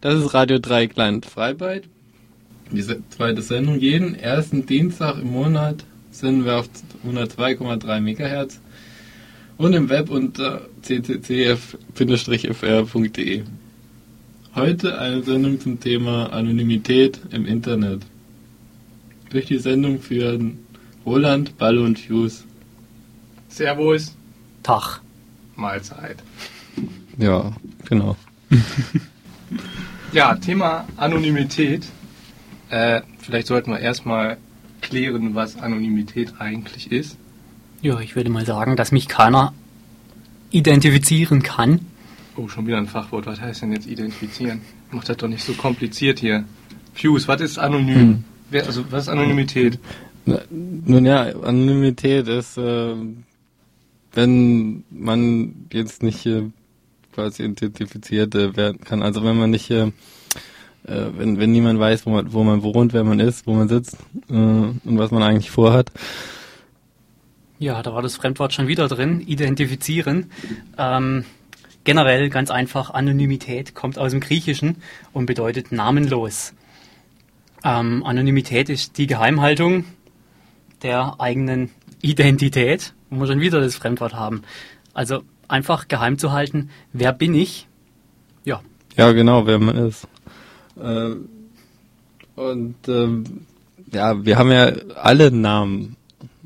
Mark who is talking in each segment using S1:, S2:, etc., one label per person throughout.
S1: Das ist Radio Dreieckland Freiburg. Die zweite Sendung. Jeden ersten Dienstag im Monat sind wir auf 102,3 MHz und im Web unter cccf-fr.de. Heute eine Sendung zum Thema Anonymität im Internet. Durch die Sendung führen Roland, Balle und Fuse.
S2: Servus.
S3: Tag.
S2: Mahlzeit.
S1: Ja, genau.
S2: Ja, Thema Anonymität. Vielleicht sollten wir erstmal klären, was Anonymität eigentlich ist.
S3: Ja, ich würde mal sagen, dass mich keiner identifizieren kann.
S2: Oh, schon wieder ein Fachwort. Was heißt denn jetzt identifizieren? Macht das doch nicht so kompliziert hier. Fuse, was ist anonym? Was ist Anonymität?
S1: Nun ja, Anonymität ist, wenn man jetzt nicht quasi identifiziert werden kann. Also wenn man nicht, wenn niemand weiß, wo man wohnt, wer man ist, wo man sitzt und was man eigentlich vorhat.
S3: Ja, da war das Fremdwort schon wieder drin, identifizieren. Generell ganz einfach, Anonymität kommt aus dem Griechischen und bedeutet namenlos. Anonymität ist die Geheimhaltung der eigenen Identität, wo wir schon wieder das Fremdwort haben. Also einfach geheim zu halten, wer bin ich? Ja.
S1: Ja, genau, wer man ist. Ja, wir haben ja alle Namen.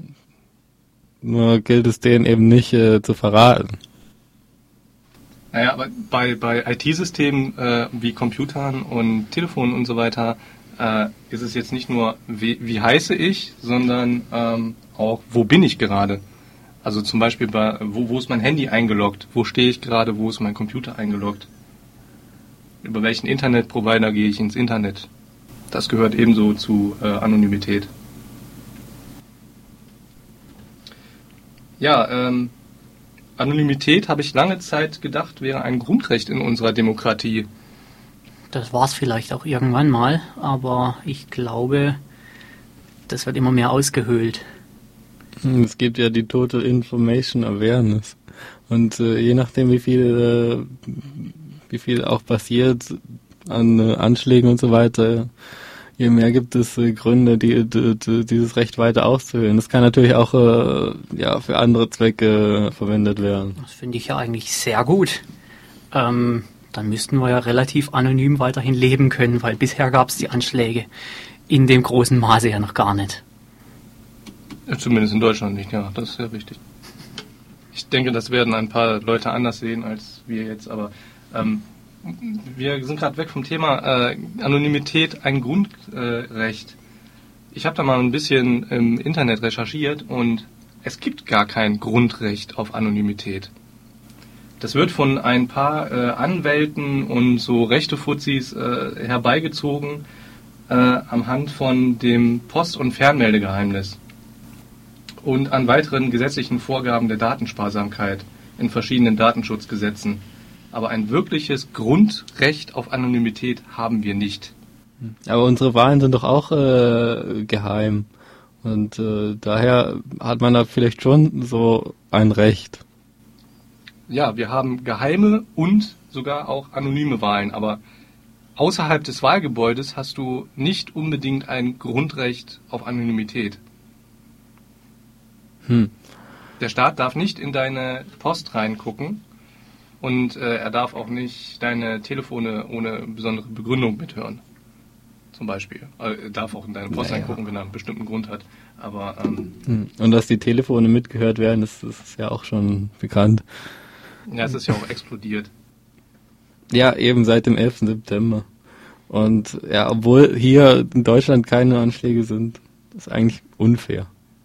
S1: Nur gilt es denen eben nicht zu verraten.
S2: Naja, aber bei IT-Systemen wie Computern und Telefonen und so weiter ist es jetzt nicht nur, wie heiße ich, sondern auch, wo bin ich gerade. Also zum Beispiel, wo ist mein Handy eingeloggt, wo stehe ich gerade, wo ist mein Computer eingeloggt. Über welchen Internetprovider gehe ich ins Internet. Das gehört ebenso zu Anonymität. Ja, Anonymität, habe ich lange Zeit gedacht, wäre ein Grundrecht in unserer Demokratie.
S3: Das war es vielleicht auch irgendwann mal, aber ich glaube, das wird immer mehr ausgehöhlt.
S1: Es gibt ja die Total Information Awareness. Und je nachdem, wie viel auch passiert an Anschlägen und so weiter, je mehr gibt es Gründe, dieses Recht weiter auszuhöhlen. Das kann natürlich auch für andere Zwecke verwendet werden.
S3: Das finde ich ja eigentlich sehr gut. Dann müssten wir ja relativ anonym weiterhin leben können, weil bisher gab es die Anschläge in dem großen Maße ja noch gar nicht.
S2: Ja, zumindest in Deutschland nicht, ja, das ist ja richtig. Ich denke, das werden ein paar Leute anders sehen als wir jetzt, aber wir sind gerade weg vom Thema Anonymität, ein Grundrecht. Ich habe da mal ein bisschen im Internet recherchiert und es gibt gar kein Grundrecht auf Anonymität. Das wird von ein paar Anwälten und so Rechtefuzis herbeigezogen anhand von dem Post- und Fernmeldegeheimnis und an weiteren gesetzlichen Vorgaben der Datensparsamkeit in verschiedenen Datenschutzgesetzen. Aber ein wirkliches Grundrecht auf Anonymität haben wir nicht.
S1: Aber unsere Wahlen sind doch auch geheim. Und daher hat man da vielleicht schon so ein Recht.
S2: Ja, wir haben geheime und sogar auch anonyme Wahlen. Aber außerhalb des Wahlgebäudes hast du nicht unbedingt ein Grundrecht auf Anonymität. Der Staat darf nicht in deine Post reingucken. Und er darf auch nicht deine Telefone ohne besondere Begründung mithören. Zum Beispiel. Er darf auch in deine Post reingucken, wenn er einen bestimmten Grund hat. Aber
S1: und dass die Telefone mitgehört werden, das ist ja auch schon bekannt.
S2: Ja, es ist ja auch explodiert.
S1: Ja, eben seit dem 11. September. Und ja, obwohl hier in Deutschland keine Anschläge sind, ist eigentlich unfair.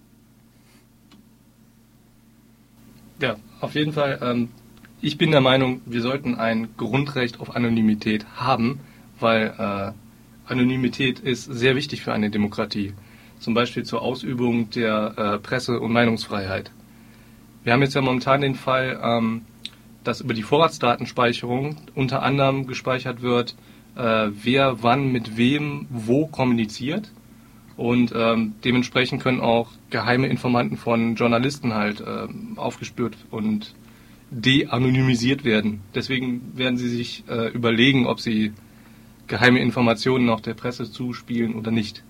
S2: Ja, auf jeden Fall. Ich bin der Meinung, wir sollten ein Grundrecht auf Anonymität haben, weil Anonymität ist sehr wichtig für eine Demokratie. Zum Beispiel zur Ausübung der Presse- und Meinungsfreiheit. Wir haben jetzt ja momentan den Fall, dass über die Vorratsdatenspeicherung unter anderem gespeichert wird, wer wann mit wem wo kommuniziert. Und dementsprechend können auch geheime Informanten von Journalisten halt aufgespürt und de-anonymisiert werden. Deswegen werden sie sich überlegen, ob sie geheime Informationen auch der Presse zuspielen oder nicht.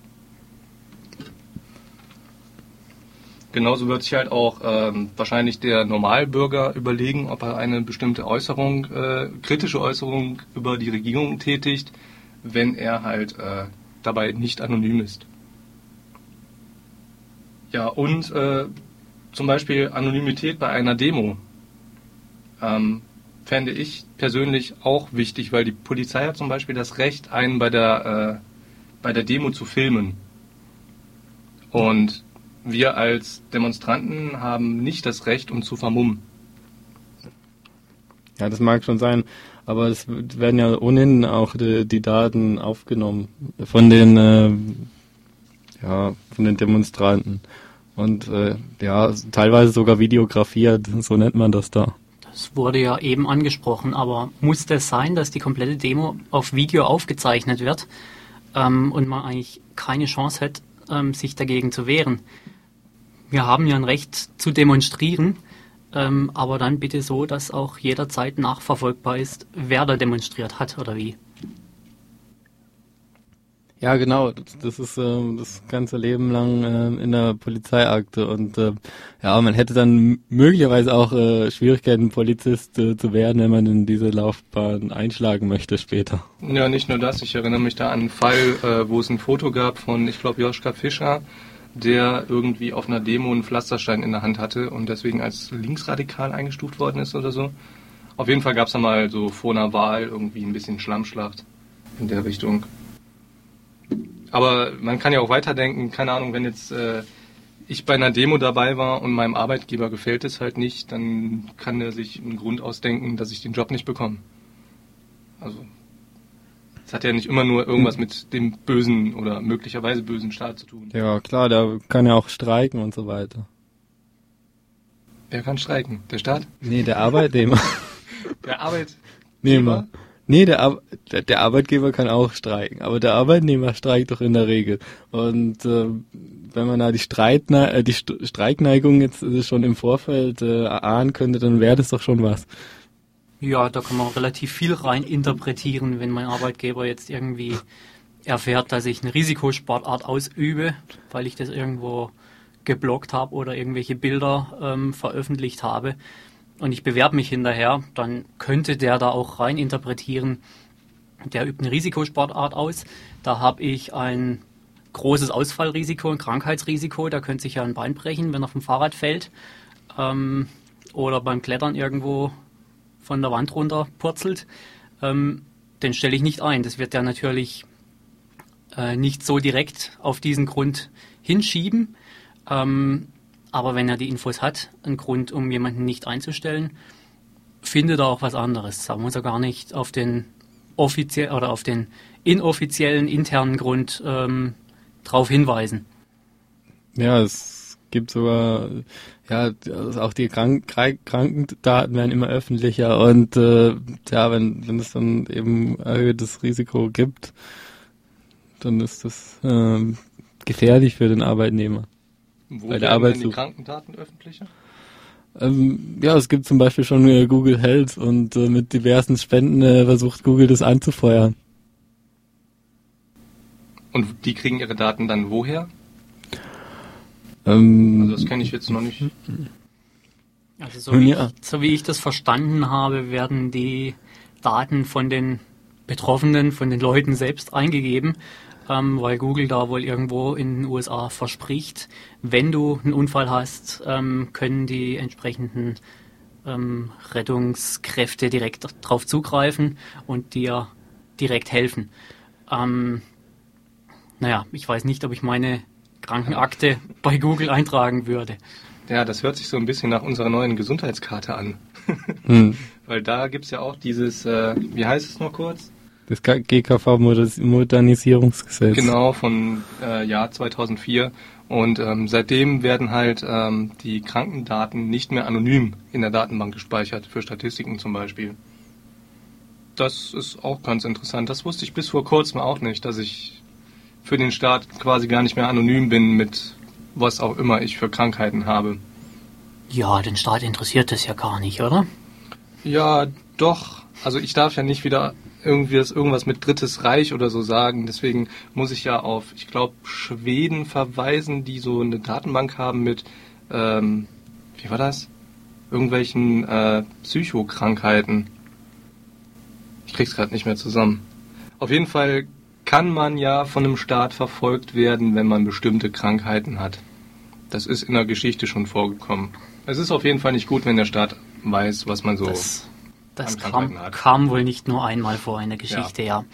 S2: Genauso wird sich halt auch wahrscheinlich der Normalbürger überlegen, ob er eine bestimmte Äußerung, kritische Äußerung über die Regierung tätigt, wenn er halt dabei nicht anonym ist. Ja, und zum Beispiel Anonymität bei einer Demo fände ich persönlich auch wichtig, weil die Polizei hat zum Beispiel das Recht, einen bei der Demo zu filmen. Und wir als Demonstranten haben nicht das Recht, uns zu vermummen.
S1: Ja, das mag schon sein, aber es werden ja ohnehin auch die Daten aufgenommen von den Demonstranten. Und teilweise sogar videografiert, so nennt man das da.
S3: Das wurde ja eben angesprochen, aber muss das sein, dass die komplette Demo auf Video aufgezeichnet wird und man eigentlich keine Chance hat, sich dagegen zu wehren? Wir haben ja ein Recht zu demonstrieren, aber dann bitte so, dass auch jederzeit nachverfolgbar ist, wer da demonstriert hat oder wie.
S1: Ja, genau. Das ist das ganze Leben lang in der Polizeiakte und man hätte dann möglicherweise auch Schwierigkeiten, Polizist zu werden, wenn man in diese Laufbahn einschlagen möchte später.
S2: Ja, nicht nur das. Ich erinnere mich da an einen Fall, wo es ein Foto gab von, ich glaube, Joschka Fischer, der irgendwie auf einer Demo einen Pflasterstein in der Hand hatte und deswegen als linksradikal eingestuft worden ist oder so. Auf jeden Fall gab es da mal so vor einer Wahl irgendwie ein bisschen Schlammschlacht in der Richtung. Aber man kann ja auch weiterdenken, keine Ahnung, wenn jetzt ich bei einer Demo dabei war und meinem Arbeitgeber gefällt es halt nicht, dann kann er sich einen Grund ausdenken, dass ich den Job nicht bekomme. Also es hat ja nicht immer nur irgendwas mit dem bösen oder möglicherweise bösen Staat zu tun.
S1: Ja, klar, der kann ja auch streiken und so weiter.
S2: Wer kann streiken? Der Staat?
S1: Nee, der Arbeitnehmer.
S2: Der Arbeitnehmer?
S1: Nee, der Arbeitgeber kann auch streiken, aber der Arbeitnehmer streikt doch in der Regel. Und wenn man da die Streikneigung jetzt schon im Vorfeld erahnen könnte, dann wäre das doch schon was.
S3: Ja, da kann man relativ viel rein interpretieren, wenn mein Arbeitgeber jetzt irgendwie erfährt, dass ich eine Risikosportart ausübe, weil ich das irgendwo geblockt habe oder irgendwelche Bilder veröffentlicht habe und ich bewerbe mich hinterher, dann könnte der da auch rein interpretieren, der übt eine Risikosportart aus, da habe ich ein großes Ausfallrisiko, ein Krankheitsrisiko, da könnte sich ja ein Bein brechen, wenn er vom Fahrrad fällt oder beim Klettern irgendwo von der Wand runter purzelt, den stelle ich nicht ein. Das wird er natürlich nicht so direkt auf diesen Grund hinschieben, aber wenn er die Infos hat, einen Grund, um jemanden nicht einzustellen, findet er auch was anderes. Da muss er gar nicht auf den inoffiziellen, internen Grund drauf hinweisen.
S1: Ja, es gibt sogar, also auch die Krankendaten werden immer öffentlicher und wenn es dann eben erhöhtes Risiko gibt, dann ist das gefährlich für den Arbeitnehmer.
S2: Wo werden denn die Krankendaten öffentlicher?
S1: Es gibt zum Beispiel schon Google Health und mit diversen Spenden versucht Google das anzufeuern.
S2: Und die kriegen ihre Daten dann woher? Also das kenne ich jetzt noch nicht.
S3: Also so wie ich das verstanden habe, werden die Daten von den Betroffenen, von den Leuten selbst eingegeben, weil Google da wohl irgendwo in den USA verspricht, wenn du einen Unfall hast, können die entsprechenden Rettungskräfte direkt drauf zugreifen und dir direkt helfen. Ich weiß nicht, ob ich meine Krankenakte bei Google eintragen würde.
S2: Ja, das hört sich so ein bisschen nach unserer neuen Gesundheitskarte an. Weil da gibt es ja auch dieses, wie heißt es noch kurz?
S1: Das GKV-Modernisierungsgesetz.
S2: Genau, von Jahr 2004. Und seitdem werden halt die Krankendaten nicht mehr anonym in der Datenbank gespeichert, für Statistiken zum Beispiel. Das ist auch ganz interessant. Das wusste ich bis vor kurzem auch nicht, dass ich für den Staat quasi gar nicht mehr anonym bin mit was auch immer ich für Krankheiten habe.
S3: Ja, den Staat interessiert das ja gar nicht, oder?
S2: Ja, doch. Also ich darf ja nicht wieder irgendwas mit Drittes Reich oder so sagen. Deswegen muss ich ja auf, ich glaube, Schweden verweisen, die so eine Datenbank haben mit, wie war das? Irgendwelchen Psychokrankheiten. Ich krieg's gerade nicht mehr zusammen. Auf jeden Fall kann man ja von einem Staat verfolgt werden, wenn man bestimmte Krankheiten hat. Das ist in der Geschichte schon vorgekommen. Es ist auf jeden Fall nicht gut, wenn der Staat weiß, was man so
S3: Das kam wohl nicht nur einmal vor in der Geschichte, ja.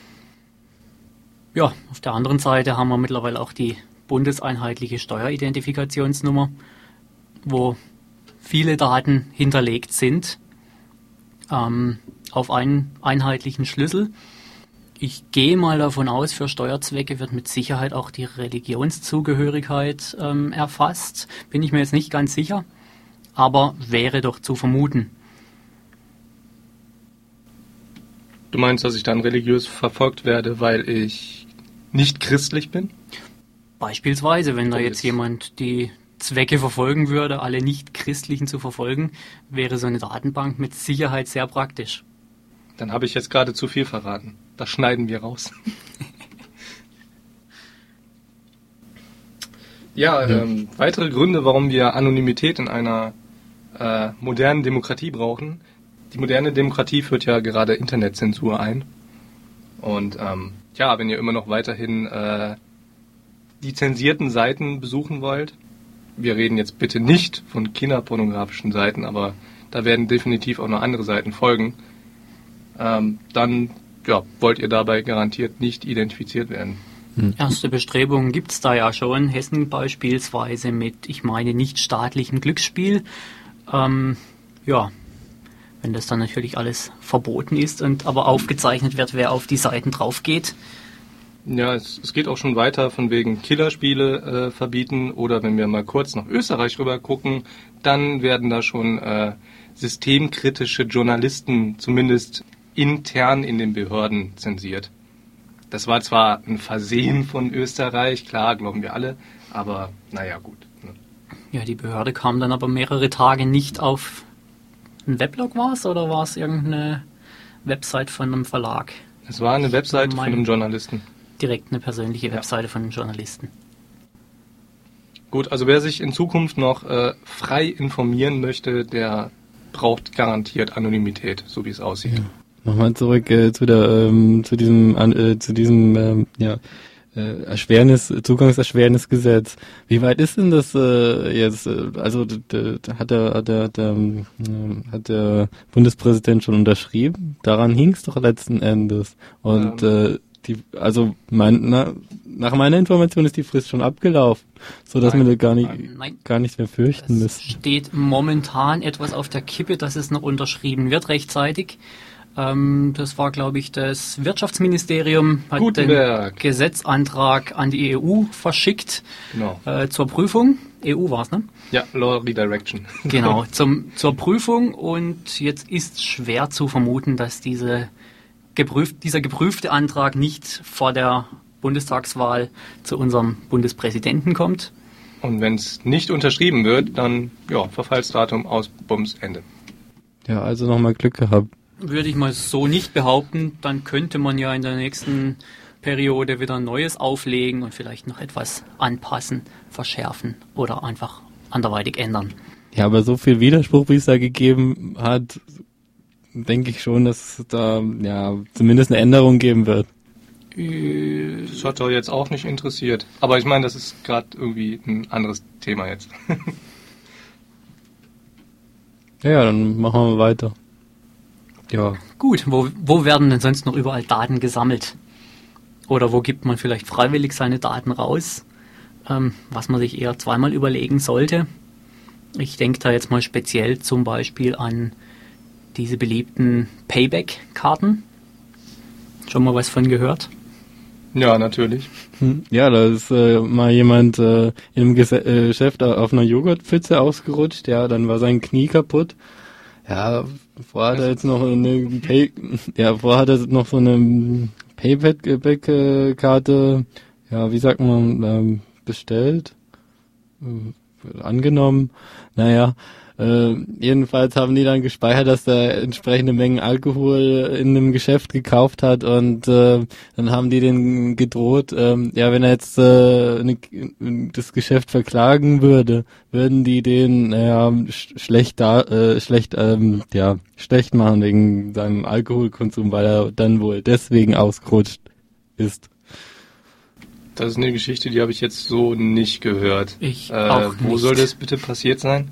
S3: Ja, auf der anderen Seite haben wir mittlerweile auch die bundeseinheitliche Steueridentifikationsnummer, wo viele Daten hinterlegt sind auf einen einheitlichen Schlüssel. Ich gehe mal davon aus, für Steuerzwecke wird mit Sicherheit auch die Religionszugehörigkeit erfasst. Bin ich mir jetzt nicht ganz sicher, aber wäre doch zu vermuten.
S2: Du meinst, dass ich dann religiös verfolgt werde, weil ich nicht christlich bin?
S3: Beispielsweise, wenn da jetzt jemand die Zwecke verfolgen würde, alle Nicht-Christlichen zu verfolgen, wäre so eine Datenbank mit Sicherheit sehr praktisch.
S2: Dann habe ich jetzt gerade zu viel verraten. Das schneiden wir raus. Weitere Gründe, warum wir Anonymität in einer modernen Demokratie brauchen. Die moderne Demokratie führt ja gerade Internetzensur ein. Und wenn ihr immer noch weiterhin die zensierten Seiten besuchen wollt, wir reden jetzt bitte nicht von kinderpornografischen Seiten, aber da werden definitiv auch noch andere Seiten folgen, dann wollt ihr dabei garantiert nicht identifiziert werden.
S3: Erste Bestrebungen gibt es da ja schon. Hessen beispielsweise mit, ich meine, nichtstaatlichem Glücksspiel. Wenn das dann natürlich alles verboten ist und aber aufgezeichnet wird, wer auf die Seiten drauf geht.
S2: Ja, es geht auch schon weiter von wegen Killerspiele verbieten, oder wenn wir mal kurz nach Österreich rüber gucken, dann werden da schon systemkritische Journalisten zumindest intern in den Behörden zensiert. Das war zwar ein Versehen von Österreich, klar, glauben wir alle, aber naja, gut. Ne?
S3: Ja, die Behörde kam dann aber mehrere Tage nicht auf ein Weblog, war es, oder war es irgendeine Website von einem Verlag?
S2: Es war eine Website von einem Journalisten.
S3: Direkt eine persönliche Webseite von einem Journalisten.
S2: Gut, also wer sich in Zukunft noch frei informieren möchte, der braucht garantiert Anonymität, so wie es aussieht.
S1: Ja. Nochmal zurück zu diesem Zugangserschwernisgesetz. Wie weit ist denn das jetzt? Also hat der Bundespräsident schon unterschrieben? Daran hing es doch letzten Endes. Und nach meiner Information ist die Frist schon abgelaufen, so dass wir da gar nichts mehr fürchten müssen.
S3: Es steht momentan etwas auf der Kippe, dass es noch unterschrieben wird rechtzeitig. Das war, glaube ich, das Wirtschaftsministerium hat
S2: Gutenberg.
S3: Den Gesetzantrag an die EU verschickt,
S2: genau.
S3: Zur Prüfung. EU war es, ne?
S2: Ja, Law Redirection.
S3: Genau, zur Prüfung, und jetzt ist schwer zu vermuten, dass dieser geprüfte Antrag nicht vor der Bundestagswahl zu unserem Bundespräsidenten kommt.
S2: Und wenn es nicht unterschrieben wird, dann Verfallsdatum aus, Bums, Ende.
S1: Ja, also nochmal Glück gehabt.
S3: Würde ich mal so nicht behaupten, dann könnte man ja in der nächsten Periode wieder ein Neues auflegen und vielleicht noch etwas anpassen, verschärfen oder einfach anderweitig ändern.
S1: Ja, aber so viel Widerspruch, wie es da gegeben hat, denke ich schon, dass es da zumindest eine Änderung geben wird.
S2: Das hat doch jetzt auch nicht interessiert. Aber ich meine, das ist gerade irgendwie ein anderes Thema jetzt.
S1: Ja, dann machen wir weiter. Ja.
S3: Gut, wo werden denn sonst noch überall Daten gesammelt? Oder wo gibt man vielleicht freiwillig seine Daten raus? Was man sich eher zweimal überlegen sollte. Ich denke da jetzt mal speziell zum Beispiel an diese beliebten Payback-Karten. Schon mal was von gehört?
S2: Ja, natürlich.
S1: Ja, da ist mal jemand in einem Geschäft auf einer Joghurtpfütze ausgerutscht. Ja, dann war sein Knie kaputt. Ja, vorher hat er jetzt noch so eine Payback-Karte, wie sagt man, bestellt, angenommen. Naja, Jedenfalls haben die dann gespeichert, dass er entsprechende Mengen Alkohol in einem Geschäft gekauft hat und dann haben die den gedroht, wenn er jetzt das Geschäft verklagen würde, würden die den schlecht machen wegen seinem Alkoholkonsum, weil er dann wohl deswegen ausgerutscht ist.
S2: Das ist eine Geschichte, die habe ich jetzt so nicht gehört.
S3: Ich auch nicht.
S2: Wo soll das bitte passiert sein?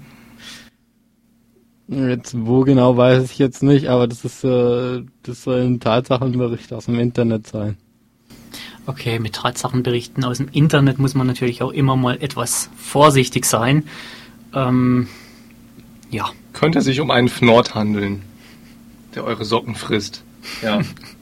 S1: Jetzt, wo genau weiß ich jetzt nicht, aber das soll ein Tatsachenbericht aus dem Internet sein.
S3: Okay, mit Tatsachenberichten aus dem Internet muss man natürlich auch immer mal etwas vorsichtig sein. Ja.
S2: Könnte sich um einen Fnord handeln, der eure Socken frisst. Ja.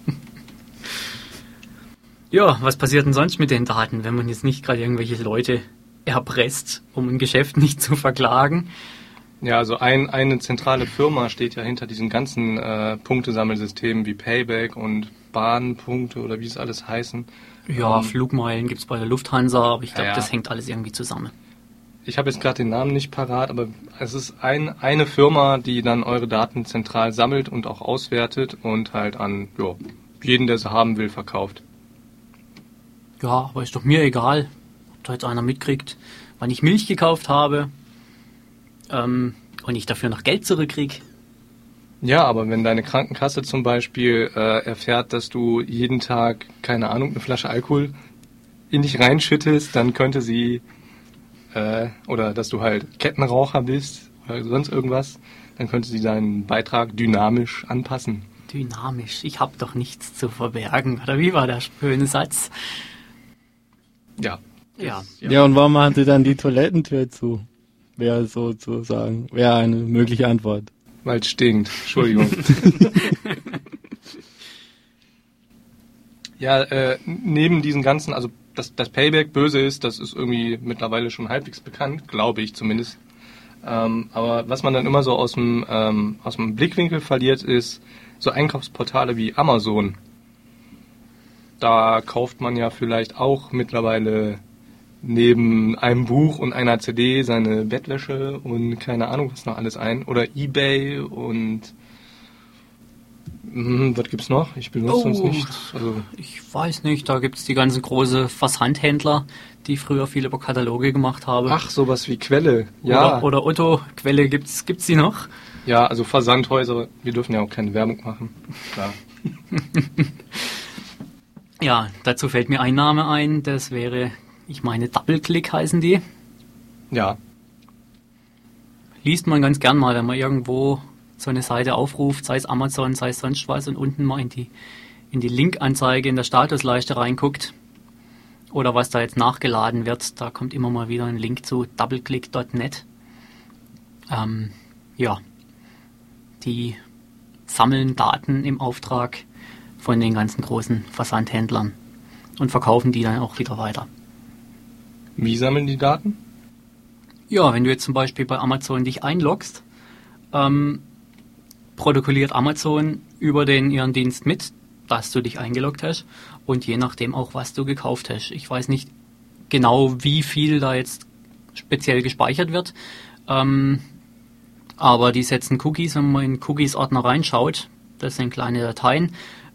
S3: Ja, was passiert denn sonst mit den Daten, wenn man jetzt nicht gerade irgendwelche Leute erpresst, um ein Geschäft nicht zu verklagen?
S2: Ja, also eine zentrale Firma steht ja hinter diesen ganzen Punktesammelsystemen wie Payback und Bahnpunkte oder wie es alles heißen.
S3: Ja, Flugmeilen gibt's bei der Lufthansa, aber ich glaube,
S2: Ja.
S3: das hängt alles irgendwie zusammen.
S2: Ich habe jetzt gerade den Namen nicht parat, aber es ist eine Firma, die dann eure Daten zentral sammelt und auch auswertet und halt an jeden, der sie haben will, verkauft.
S3: Ja, aber ist doch mir egal, ob da jetzt einer mitkriegt, wann ich Milch gekauft habe und ich dafür noch Geld zurückkriege.
S2: Ja, aber wenn deine Krankenkasse zum Beispiel erfährt, dass du jeden Tag, keine Ahnung, eine Flasche Alkohol in dich reinschüttest, dann könnte sie, oder dass du halt Kettenraucher bist oder sonst irgendwas, dann könnte sie deinen Beitrag dynamisch anpassen.
S3: Dynamisch, ich habe doch nichts zu verbergen, oder wie war der schöne Satz?
S2: Ja.
S3: Ja.
S1: Ja, und warum machen sie dann die Toilettentür zu? Wäre sozusagen, wäre eine mögliche Antwort.
S2: Weil es stinkt. Entschuldigung. Ja, neben diesen ganzen, also dass Payback böse ist, das ist irgendwie mittlerweile schon halbwegs bekannt, glaube ich zumindest. Aber was man dann immer so aus dem Blickwinkel verliert, ist so Einkaufsportale wie Amazon. Da kauft man ja vielleicht auch mittlerweile neben einem Buch und einer CD seine Bettwäsche und keine Ahnung was noch alles ein. Oder eBay und was gibt's noch? Ich benutze sonst nichts. Also
S3: Ich weiß nicht, da gibt's die ganzen große Versandhändler, die früher viel über Kataloge gemacht haben.
S2: ach, sowas wie Quelle. Ja.
S3: Oder Otto, Quelle gibt's die noch?
S2: Ja, also Versandhäuser, wir dürfen ja auch keine Werbung machen. Klar.
S3: Ja, dazu fällt mir ein Name ein, das wäre, ich meine, DoubleClick heißen die.
S2: Ja.
S3: Liest man ganz gern mal, wenn man irgendwo so eine Seite aufruft, sei es Amazon, sei es sonst was, und unten mal in die Linkanzeige in der Statusleiste reinguckt oder was da jetzt nachgeladen wird, da kommt immer mal wieder ein Link zu doubleclick.net. Ja, die sammeln Daten im Auftrag von den ganzen großen Versandhändlern und verkaufen die dann auch wieder weiter.
S2: Wie sammeln die Daten?
S3: Ja, wenn du jetzt zum Beispiel bei Amazon dich einloggst, protokolliert Amazon über ihren Dienst mit, dass du dich eingeloggt hast und je nachdem auch, was du gekauft hast. Ich weiß nicht genau, wie viel da jetzt speziell gespeichert wird, aber die setzen Cookies, wenn man in Cookies-Ordner reinschaut, das sind kleine Dateien,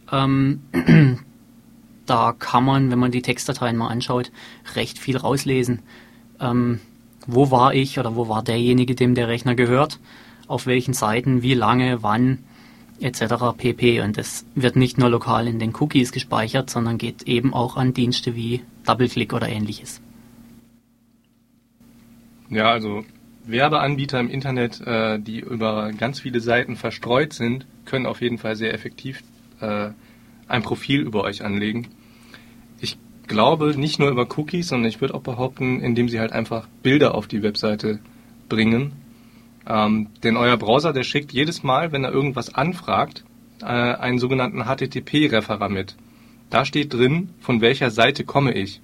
S3: da kann man, wenn man die Textdateien mal anschaut, recht viel rauslesen. Wo war ich oder wo war derjenige, dem der Rechner gehört, auf welchen Seiten, wie lange, wann, etc. pp. Und das wird nicht nur lokal in den Cookies gespeichert, sondern geht eben auch an Dienste wie DoubleClick oder ähnliches.
S2: Ja, also Werbeanbieter im Internet, die über ganz viele Seiten verstreut sind, können auf jeden Fall sehr effektiv ein Profil über euch anlegen. Ich glaube, nicht nur über Cookies, sondern ich würde auch behaupten, indem sie halt einfach Bilder auf die Webseite bringen. Denn euer Browser, der schickt jedes Mal, wenn er irgendwas anfragt, einen sogenannten HTTP-Referer mit. Da steht drin, von welcher Seite komme ich.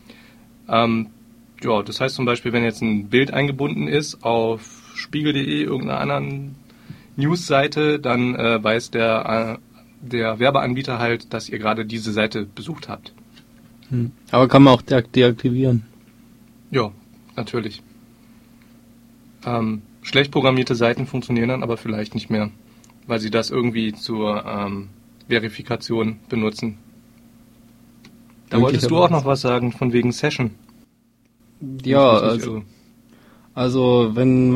S2: Ja, das heißt zum Beispiel, wenn jetzt ein Bild eingebunden ist auf spiegel.de, irgendeiner anderen Newsseite, dann weiß der Werbeanbieter halt, dass ihr gerade diese Seite besucht habt.
S1: Aber kann man auch deaktivieren?
S2: Ja, natürlich. Schlecht programmierte Seiten funktionieren dann aber vielleicht nicht mehr, weil sie das irgendwie zur Verifikation benutzen. Da wolltest du auch noch was sagen, von wegen Session.
S1: Ja, also wenn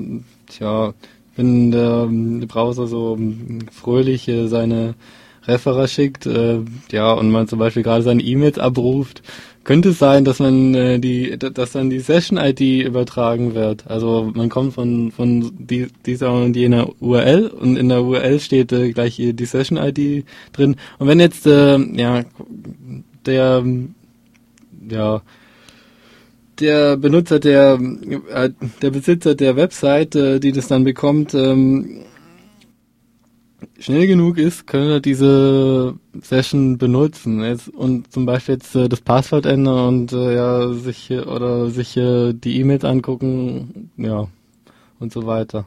S1: der Browser so fröhlich seine Referer schickt, und man zum Beispiel gerade seine E-Mails abruft, könnte es sein, dass man dass dann die Session-ID übertragen wird. Also man kommt von dieser und jener URL und in der URL steht gleich die Session-ID drin. Und wenn jetzt der Benutzer, der Besitzer der Website, die das dann bekommt, schnell genug ist, können wir diese Session benutzen und zum Beispiel jetzt das Passwort ändern und sich die E-Mails angucken, und so weiter.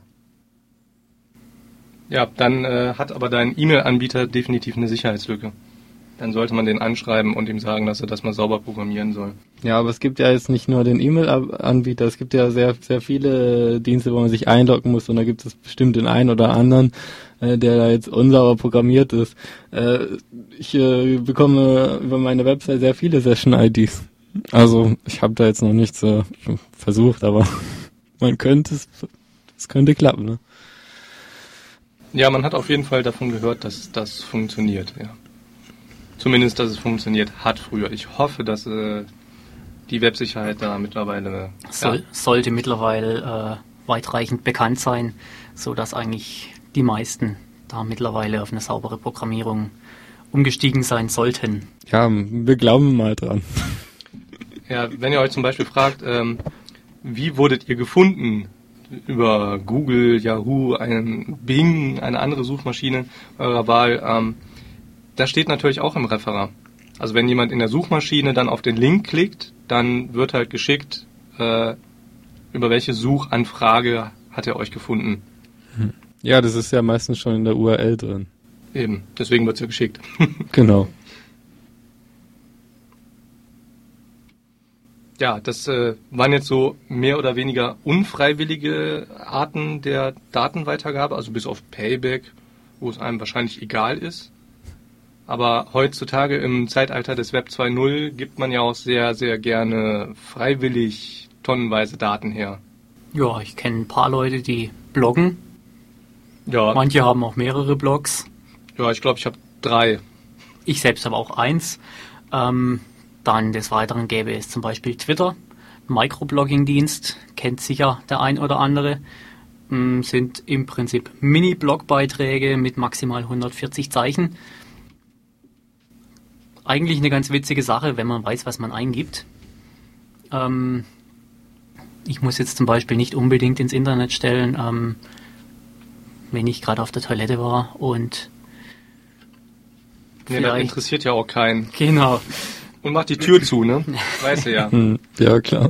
S2: Ja, dann hat aber dein E-Mail-Anbieter definitiv eine Sicherheitslücke. Dann sollte man den anschreiben und ihm sagen, dass er das mal sauber programmieren soll.
S1: Ja, aber es gibt ja jetzt nicht nur den E-Mail-Anbieter, es gibt ja sehr, sehr viele Dienste, wo man sich einloggen muss und da gibt es bestimmt den einen oder anderen, der da jetzt unsauber programmiert ist. Ich bekomme über meine Website sehr viele Session-IDs. Also ich habe da jetzt noch nichts versucht, aber es könnte klappen, ne?
S2: Ja, man hat auf jeden Fall davon gehört, dass das funktioniert, ja. Zumindest, dass es funktioniert hat früher. Ich hoffe, dass die Websicherheit da mittlerweile...
S3: Sollte mittlerweile weitreichend bekannt sein, so dass eigentlich die meisten da mittlerweile auf eine saubere Programmierung umgestiegen sein sollten.
S1: Ja, wir glauben mal dran.
S2: Ja, wenn ihr euch zum Beispiel fragt, wie wurdet ihr gefunden? Über Google, Yahoo, Bing, eine andere Suchmaschine eurer Wahl, das steht natürlich auch im Referat. Also wenn jemand in der Suchmaschine dann auf den Link klickt, dann wird halt geschickt, über welche Suchanfrage hat er euch gefunden.
S1: Ja, das ist ja meistens schon in der URL drin.
S2: Eben, deswegen wird es ja geschickt.
S1: Genau.
S2: Ja, das waren jetzt so mehr oder weniger unfreiwillige Arten der Datenweitergabe, also bis auf Payback, wo es einem wahrscheinlich egal ist. Aber heutzutage im Zeitalter des Web 2.0 gibt man ja auch sehr, sehr gerne freiwillig tonnenweise Daten her.
S3: Ja, ich kenne ein paar Leute, die bloggen.
S2: Ja.
S3: Manche haben auch mehrere Blogs.
S2: Ja, ich glaube, ich habe 3.
S3: Ich selbst habe auch 1. Dann des Weiteren gäbe es zum Beispiel Twitter, Microblogging-Dienst, kennt sicher der ein oder andere. Sind im Prinzip Mini-Blogbeiträge mit maximal 140 Zeichen. Eigentlich eine ganz witzige Sache, wenn man weiß, was man eingibt. Ich muss jetzt zum Beispiel nicht unbedingt ins Internet stellen, wenn ich gerade auf der Toilette war und
S2: nee, das interessiert ja auch keinen.
S3: Genau.
S2: Und macht die Tür zu, ne? Weißt du ja.
S1: Ja, klar.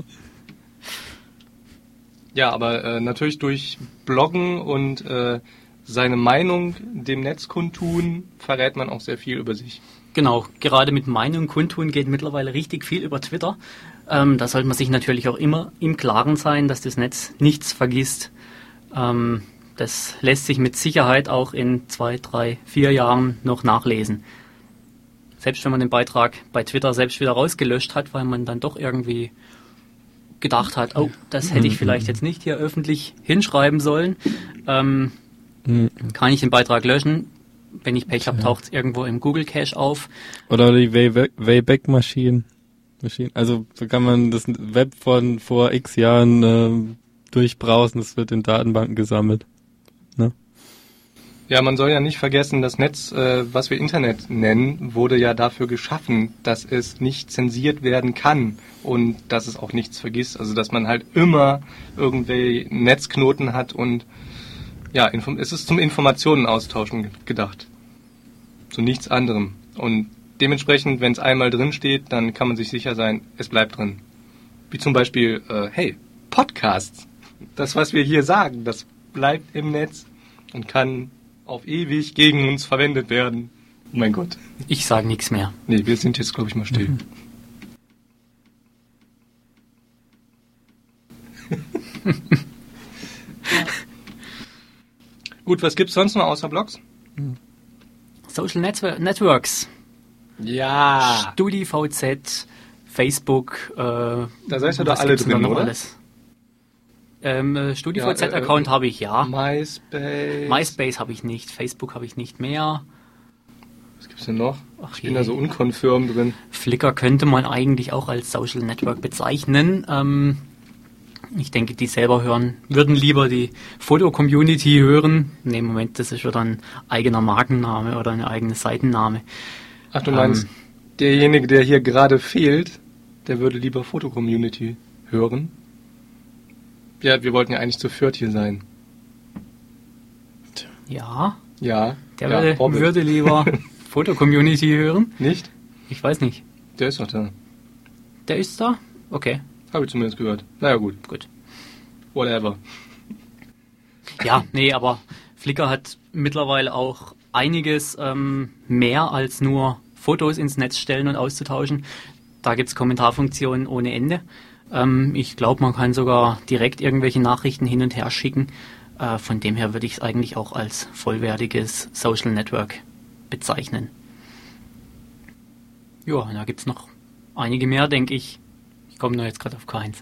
S2: Ja, aber natürlich durch Bloggen und seine Meinung dem Netz kundtun, verrät man auch sehr viel über sich.
S3: Genau, gerade mit Meinung kundtun geht mittlerweile richtig viel über Twitter. Da sollte man sich natürlich auch immer im Klaren sein, dass das Netz nichts vergisst. Das lässt sich mit Sicherheit auch in 2, 3, 4 Jahren noch nachlesen. Selbst wenn man den Beitrag bei Twitter selbst wieder rausgelöscht hat, weil man dann doch irgendwie gedacht hat, oh, das hätte ich vielleicht jetzt nicht hier öffentlich hinschreiben sollen, kann ich den Beitrag löschen. Wenn ich Pech habe, taucht es irgendwo im Google Cache auf.
S1: Oder die Wayback-Maschinen. Also so kann man das Web von vor x Jahren durchbrausen, das wird in Datenbanken gesammelt. Ne?
S2: Ja, man soll ja nicht vergessen, das Netz, was wir Internet nennen, wurde ja dafür geschaffen, dass es nicht zensiert werden kann und dass es auch nichts vergisst. Also dass man halt immer irgendwelche Netzknoten hat und ja, es ist zum Informationenaustauschen gedacht. Zu nichts anderem. Und dementsprechend, wenn es einmal drin steht, dann kann man sich sicher sein, es bleibt drin. Wie zum Beispiel, hey, Podcasts. Das, was wir hier sagen, das bleibt im Netz und kann auf ewig gegen uns verwendet werden. Oh mein Gott.
S3: Ich sage nichts mehr.
S2: Nee, wir sind jetzt, glaube ich, mal still. Gut, was gibt's sonst noch außer Blogs?
S3: Social Networks.
S2: Ja.
S3: StudiVZ, Facebook.
S2: Da seid ihr doch alle drin, oder?
S3: Alles? StudiVZ-Account habe ich, ja.
S2: MySpace.
S3: MySpace habe ich nicht. Facebook habe ich nicht mehr.
S2: Was gibt's denn noch?
S3: Ach,
S2: ich bin da so unkonfirm drin.
S3: Flickr könnte man eigentlich auch als Social Network bezeichnen. Ich denke, die selber würden lieber die Foto-Community hören. Nee, Moment, das ist wieder ein eigener Markenname oder eine eigene Seitenname.
S2: Ach, du meinst, derjenige, der hier gerade fehlt, der würde lieber Foto-Community hören? Ja, wir wollten ja eigentlich zu viert hier sein.
S3: Ja.
S2: Ja.
S3: Der würde lieber Foto-Community hören.
S2: Nicht?
S3: Ich weiß nicht.
S2: Der ist doch da.
S3: Der ist da? Okay.
S2: Habe ich zumindest gehört. Naja, gut. Whatever.
S3: Ja, nee, aber Flickr hat mittlerweile auch einiges mehr als nur Fotos ins Netz stellen und auszutauschen. Da gibt es Kommentarfunktionen ohne Ende. Ich glaube, man kann sogar direkt irgendwelche Nachrichten hin und her schicken. Von dem her würde ich es eigentlich auch als vollwertiges Social Network bezeichnen. Ja, da gibt es noch einige mehr, denke ich. Ich komme nur jetzt gerade auf keins.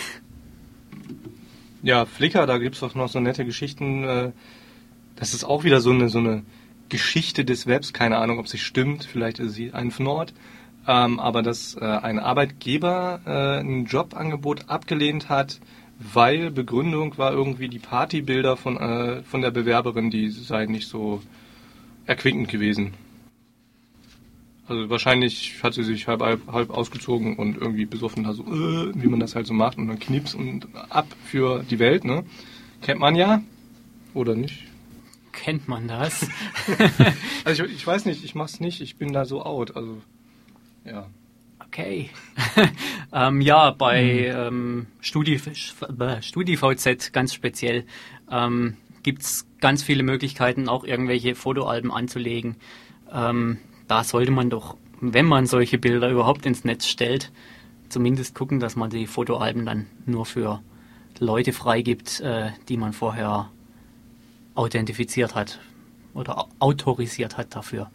S2: Ja, Flickr, da gibt es doch noch so nette Geschichten. Das ist auch wieder so eine Geschichte des Webs. Keine Ahnung, ob sie stimmt. Vielleicht ist sie ein Fnord. Aber dass ein Arbeitgeber ein Jobangebot abgelehnt hat, weil Begründung war irgendwie die Partybilder von der Bewerberin, die seien nicht so erquickend gewesen. Also wahrscheinlich hat sie sich halb ausgezogen und irgendwie besoffen da so, wie man das halt so macht, und dann Knips und ab für die Welt, ne? Kennt man ja, oder nicht?
S3: Kennt man das?
S2: Also ich weiß nicht, ich mach's nicht, ich bin da so out, also ja.
S3: Okay. Ja, bei StudiVZ ganz speziell gibt's ganz viele Möglichkeiten, auch irgendwelche Fotoalben anzulegen. Da sollte man doch, wenn man solche Bilder überhaupt ins Netz stellt, zumindest gucken, dass man die Fotoalben dann nur für Leute freigibt, die man vorher authentifiziert hat oder autorisiert hat dafür.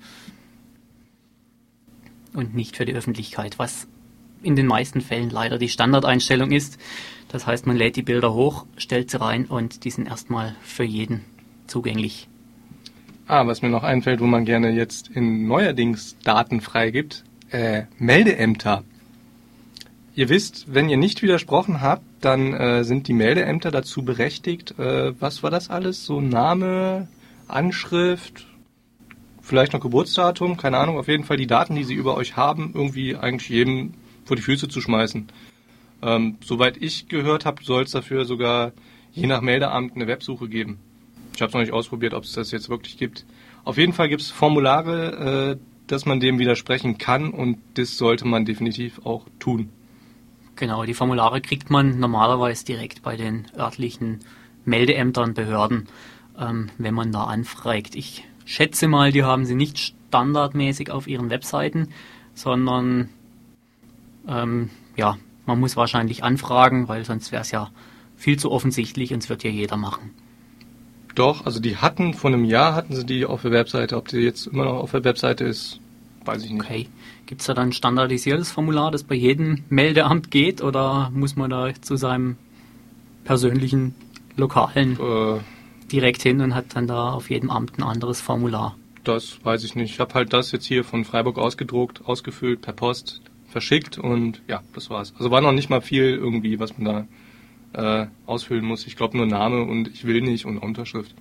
S3: Und nicht für die Öffentlichkeit, was in den meisten Fällen leider die Standardeinstellung ist. Das heißt, man lädt die Bilder hoch, stellt sie rein und die sind erstmal für jeden zugänglich.
S2: Was mir noch einfällt, wo man gerne jetzt neuerdings Daten freigibt, Meldeämter. Ihr wisst, wenn ihr nicht widersprochen habt, dann sind die Meldeämter dazu berechtigt, was war das alles? So Name, Anschrift, vielleicht noch Geburtsdatum, keine Ahnung, auf jeden Fall die Daten, die sie über euch haben, irgendwie eigentlich jedem vor die Füße zu schmeißen. Soweit ich gehört habe, soll es dafür sogar je nach Meldeamt eine Websuche geben. Ich habe es noch nicht ausprobiert, ob es das jetzt wirklich gibt. Auf jeden Fall gibt es Formulare, dass man dem widersprechen kann, und das sollte man definitiv auch tun.
S3: Genau, die Formulare kriegt man normalerweise direkt bei den örtlichen Meldeämtern, Behörden, wenn man da anfragt. Ich schätze mal, die haben sie nicht standardmäßig auf ihren Webseiten, sondern man muss wahrscheinlich anfragen, weil sonst wäre es ja viel zu offensichtlich und es wird ja jeder machen.
S2: Doch, also die hatten, vor einem Jahr hatten sie die auf der Webseite. Ob die jetzt immer noch auf der Webseite ist, weiß ich nicht.
S3: Okay. Gibt es da dann ein standardisiertes Formular, das bei jedem Meldeamt geht, oder muss man da zu seinem persönlichen Lokalen direkt hin und hat dann da auf jedem Amt ein anderes Formular?
S2: Das weiß ich nicht. Ich habe halt das jetzt hier von Freiburg ausgedruckt, ausgefüllt, per Post verschickt, und ja, das war's. Also war noch nicht mal viel irgendwie, was man da ausfüllen muss. Ich glaube nur Name und ich will nicht und Unterschrift.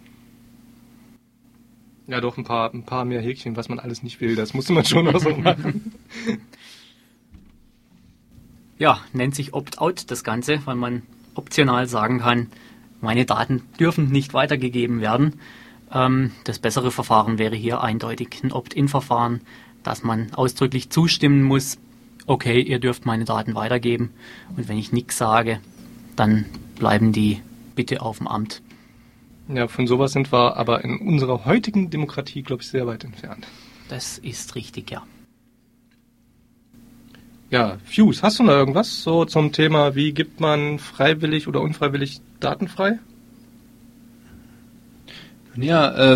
S2: Ja, doch, ein paar mehr Häkchen, was man alles nicht will. Das musste man schon auch so machen.
S3: Ja, nennt sich Opt-out das Ganze, weil man optional sagen kann, meine Daten dürfen nicht weitergegeben werden. Das bessere Verfahren wäre hier eindeutig ein Opt-in-Verfahren, dass man ausdrücklich zustimmen muss, okay, ihr dürft meine Daten weitergeben, und wenn ich nichts sage, dann bleiben die bitte auf dem Amt.
S2: Ja, von sowas sind wir aber in unserer heutigen Demokratie, glaube ich, sehr weit entfernt.
S3: Das ist richtig, ja.
S2: Ja, Fuse, hast du noch irgendwas so zum Thema, wie gibt man freiwillig oder unfreiwillig Daten frei?
S1: Ja,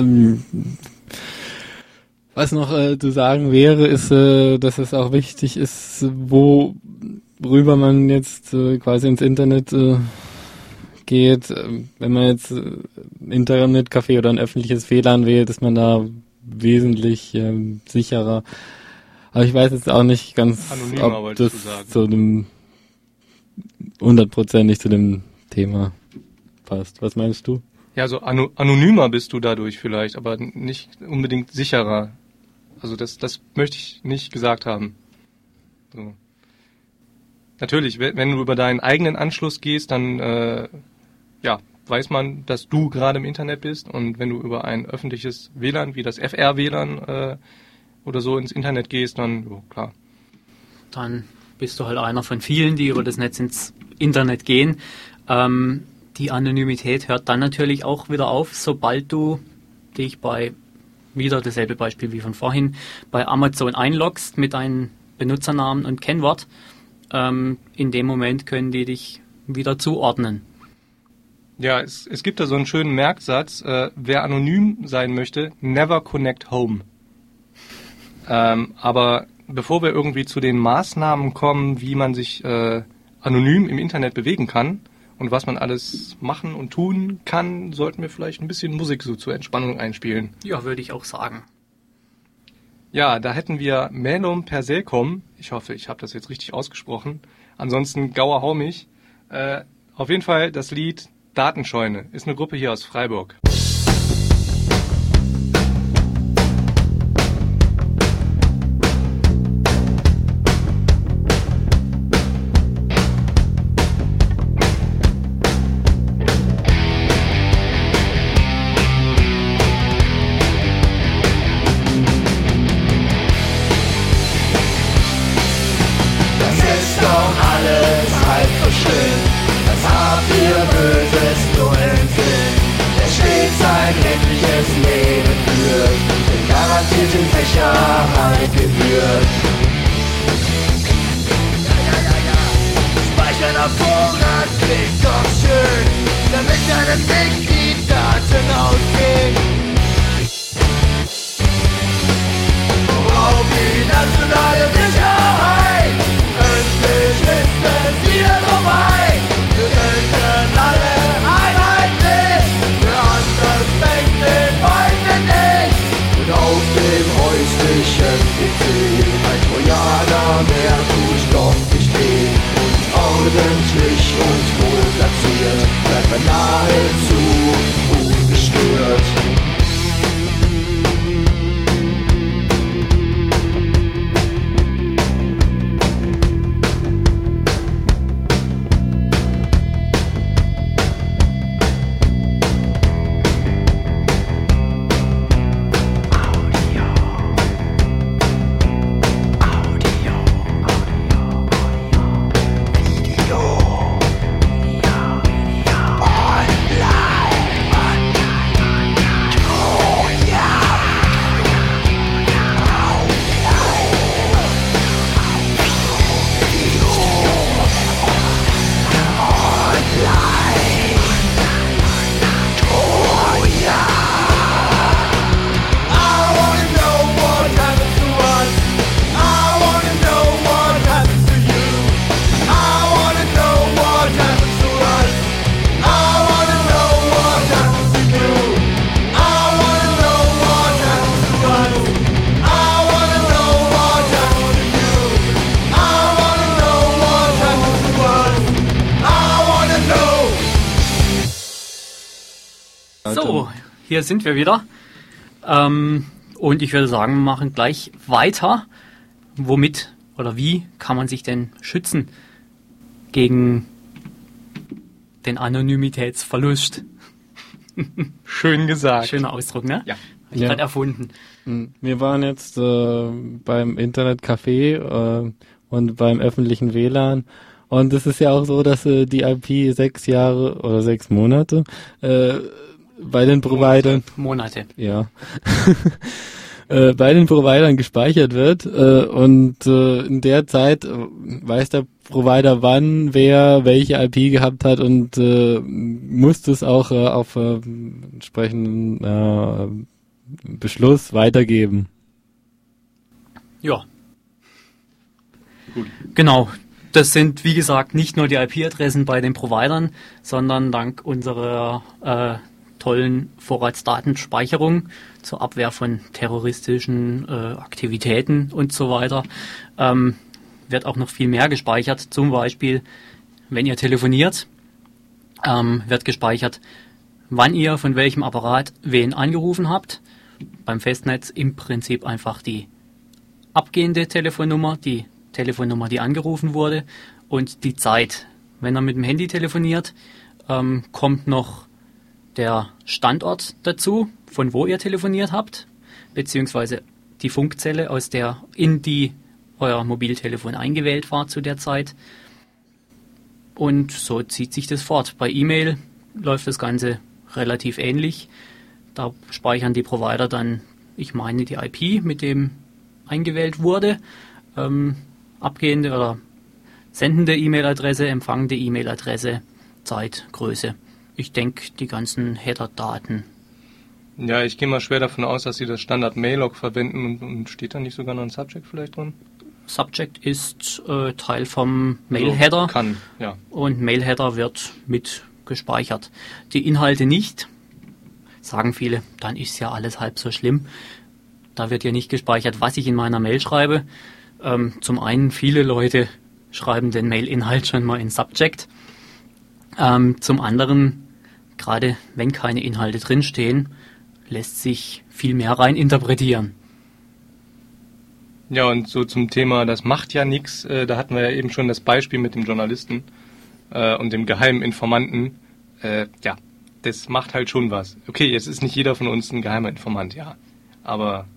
S1: was noch zu sagen wäre, ist, dass es auch wichtig ist, worüber man jetzt quasi ins Internet geht. Wenn man jetzt ein Internetcafé oder ein öffentliches WLAN wählt, ist man da wesentlich sicherer. Aber ich weiß jetzt auch nicht ganz,
S2: anonymer,
S1: ob das zu dem 100%ig zu dem Thema passt. Was meinst du?
S2: Ja, so anonymer bist du dadurch vielleicht, aber nicht unbedingt sicherer. Also das möchte ich nicht gesagt haben. So. Natürlich, wenn du über deinen eigenen Anschluss gehst, dann weiß man, dass du gerade im Internet bist. Und wenn du über ein öffentliches WLAN, wie das FR-WLAN oder so ins Internet gehst, dann, klar.
S3: Dann bist du halt einer von vielen, die über das Netz ins Internet gehen. Die Anonymität hört dann natürlich auch wieder auf, sobald du dich wieder dasselbe Beispiel wie von vorhin, bei Amazon einloggst mit deinem Benutzernamen und Kennwort. In dem Moment können die dich wieder zuordnen.
S2: Ja, es gibt da so einen schönen Merksatz, wer anonym sein möchte, never connect home. Aber bevor wir irgendwie zu den Maßnahmen kommen, wie man sich anonym im Internet bewegen kann und was man alles machen und tun kann, sollten wir vielleicht ein bisschen Musik so zur Entspannung einspielen.
S3: Ja, würde ich auch sagen.
S2: Ja, da hätten wir Melum Perselkom. Ich hoffe, ich habe das jetzt richtig ausgesprochen. Ansonsten Gauer hau mich. Auf jeden Fall das Lied Datenscheune. Ist eine Gruppe hier aus Freiburg.
S3: So, hier sind wir wieder. Und ich würde sagen, wir machen gleich weiter. Womit oder wie kann man sich denn schützen gegen den Anonymitätsverlust?
S2: Schön gesagt.
S3: Schöner Ausdruck, ne?
S2: Ja.
S3: Hab ich gerade erfunden.
S1: Wir waren jetzt beim Internetcafé und beim öffentlichen WLAN. Und es ist ja auch so, dass die IP 6 Jahre oder 6 Monate bei den Providern.
S3: Monate.
S1: Ja. bei den Providern gespeichert wird und in der Zeit weiß der Provider, wann wer welche IP gehabt hat und muss das auch auf entsprechenden Beschluss weitergeben.
S3: Ja. Gut. Genau. Das sind, wie gesagt, nicht nur die IP-Adressen bei den Providern, sondern dank unserer tollen Vorratsdatenspeicherung zur Abwehr von terroristischen Aktivitäten und so weiter, wird auch noch viel mehr gespeichert. Zum Beispiel, wenn ihr telefoniert, wird gespeichert, wann ihr von welchem Apparat wen angerufen habt. Beim Festnetz im Prinzip einfach die abgehende Telefonnummer, die Telefonnummer, die angerufen wurde und die Zeit. Wenn er mit dem Handy telefoniert, kommt noch der Standort dazu, von wo ihr telefoniert habt, beziehungsweise die Funkzelle, in die euer Mobiltelefon eingewählt war zu der Zeit. Und so zieht sich das fort. Bei E-Mail läuft das Ganze relativ ähnlich. Da speichern die Provider dann, ich meine, die IP, mit dem eingewählt wurde, abgehende oder sendende E-Mail-Adresse, empfangende E-Mail-Adresse, Zeit, Größe. Ich denke, die ganzen Header-Daten.
S2: Ja, ich gehe mal schwer davon aus, dass sie das Standard-Mail-Log verwenden und steht da nicht sogar noch ein Subject vielleicht drin?
S3: Subject ist Teil vom Mail-Header.
S2: Kann, ja.
S3: Und Mail-Header wird mit gespeichert. Die Inhalte nicht, sagen viele, dann ist ja alles halb so schlimm. Da wird ja nicht gespeichert, was ich in meiner Mail schreibe. Zum einen, viele Leute schreiben den Mail-Inhalt schon mal in Subject. Zum anderen, gerade wenn keine Inhalte drinstehen, lässt sich viel mehr rein interpretieren.
S2: Ja, und so zum Thema, das macht ja nichts, da hatten wir ja eben schon das Beispiel mit dem Journalisten und dem geheimen Informanten. Ja, das macht halt schon was. Okay, jetzt ist nicht jeder von uns ein geheimer Informant, ja, aber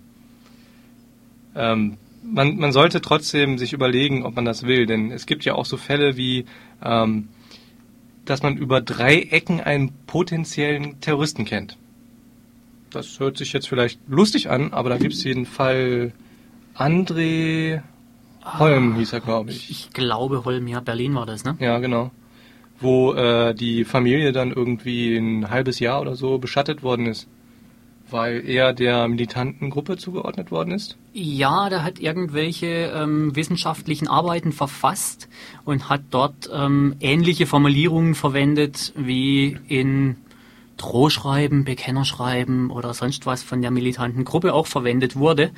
S2: man sollte trotzdem sich überlegen, ob man das will, denn es gibt ja auch so Fälle wie, dass man über 3 Ecken einen potenziellen Terroristen kennt. Das hört sich jetzt vielleicht lustig an, aber da gibt es jeden Fall André Holm, hieß er, glaube ich.
S3: Ich glaube Holm, ja, Berlin war das, ne?
S2: Ja, genau. Wo die Familie dann irgendwie ein halbes Jahr oder so beschattet worden ist, weil er der militanten Gruppe zugeordnet worden ist?
S3: Ja, der hat irgendwelche wissenschaftlichen Arbeiten verfasst und hat dort ähnliche Formulierungen verwendet wie in Drohschreiben, Bekennerschreiben oder sonst was von der militanten Gruppe auch verwendet wurde.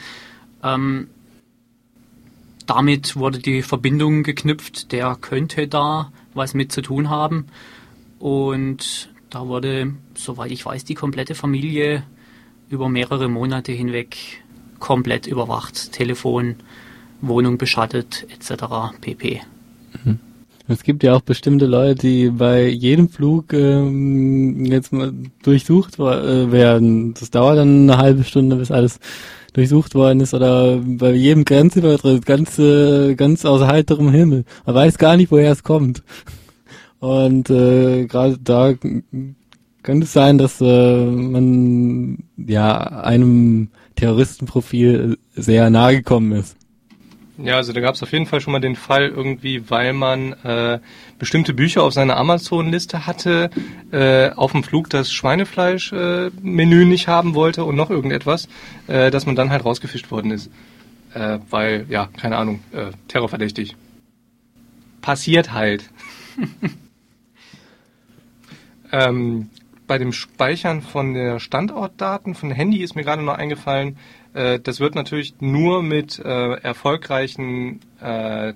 S3: Damit wurde die Verbindung geknüpft, der könnte da was mit zu tun haben. Und da wurde, soweit ich weiß, die komplette Familie über mehrere Monate hinweg komplett überwacht. Telefon, Wohnung beschattet, etc. pp.
S1: Es gibt ja auch bestimmte Leute, die bei jedem Flug jetzt mal durchsucht werden. Das dauert dann eine halbe Stunde, bis alles durchsucht worden ist, oder bei jedem Grenzübertritt ganz aus heiterem Himmel. Man weiß gar nicht, woher es kommt. Und gerade da könnte es sein, dass man ja einem Terroristenprofil sehr nahe gekommen ist.
S2: Ja, also da gab es auf jeden Fall schon mal den Fall irgendwie, weil man bestimmte Bücher auf seiner Amazon-Liste hatte, auf dem Flug das Schweinefleisch-Menü nicht haben wollte und noch irgendetwas, dass man dann halt rausgefischt worden ist. Weil, ja, keine Ahnung, terrorverdächtig. Passiert halt. Bei dem Speichern von der Standortdaten von Handy ist mir gerade noch eingefallen, das wird natürlich nur mit erfolgreichen, also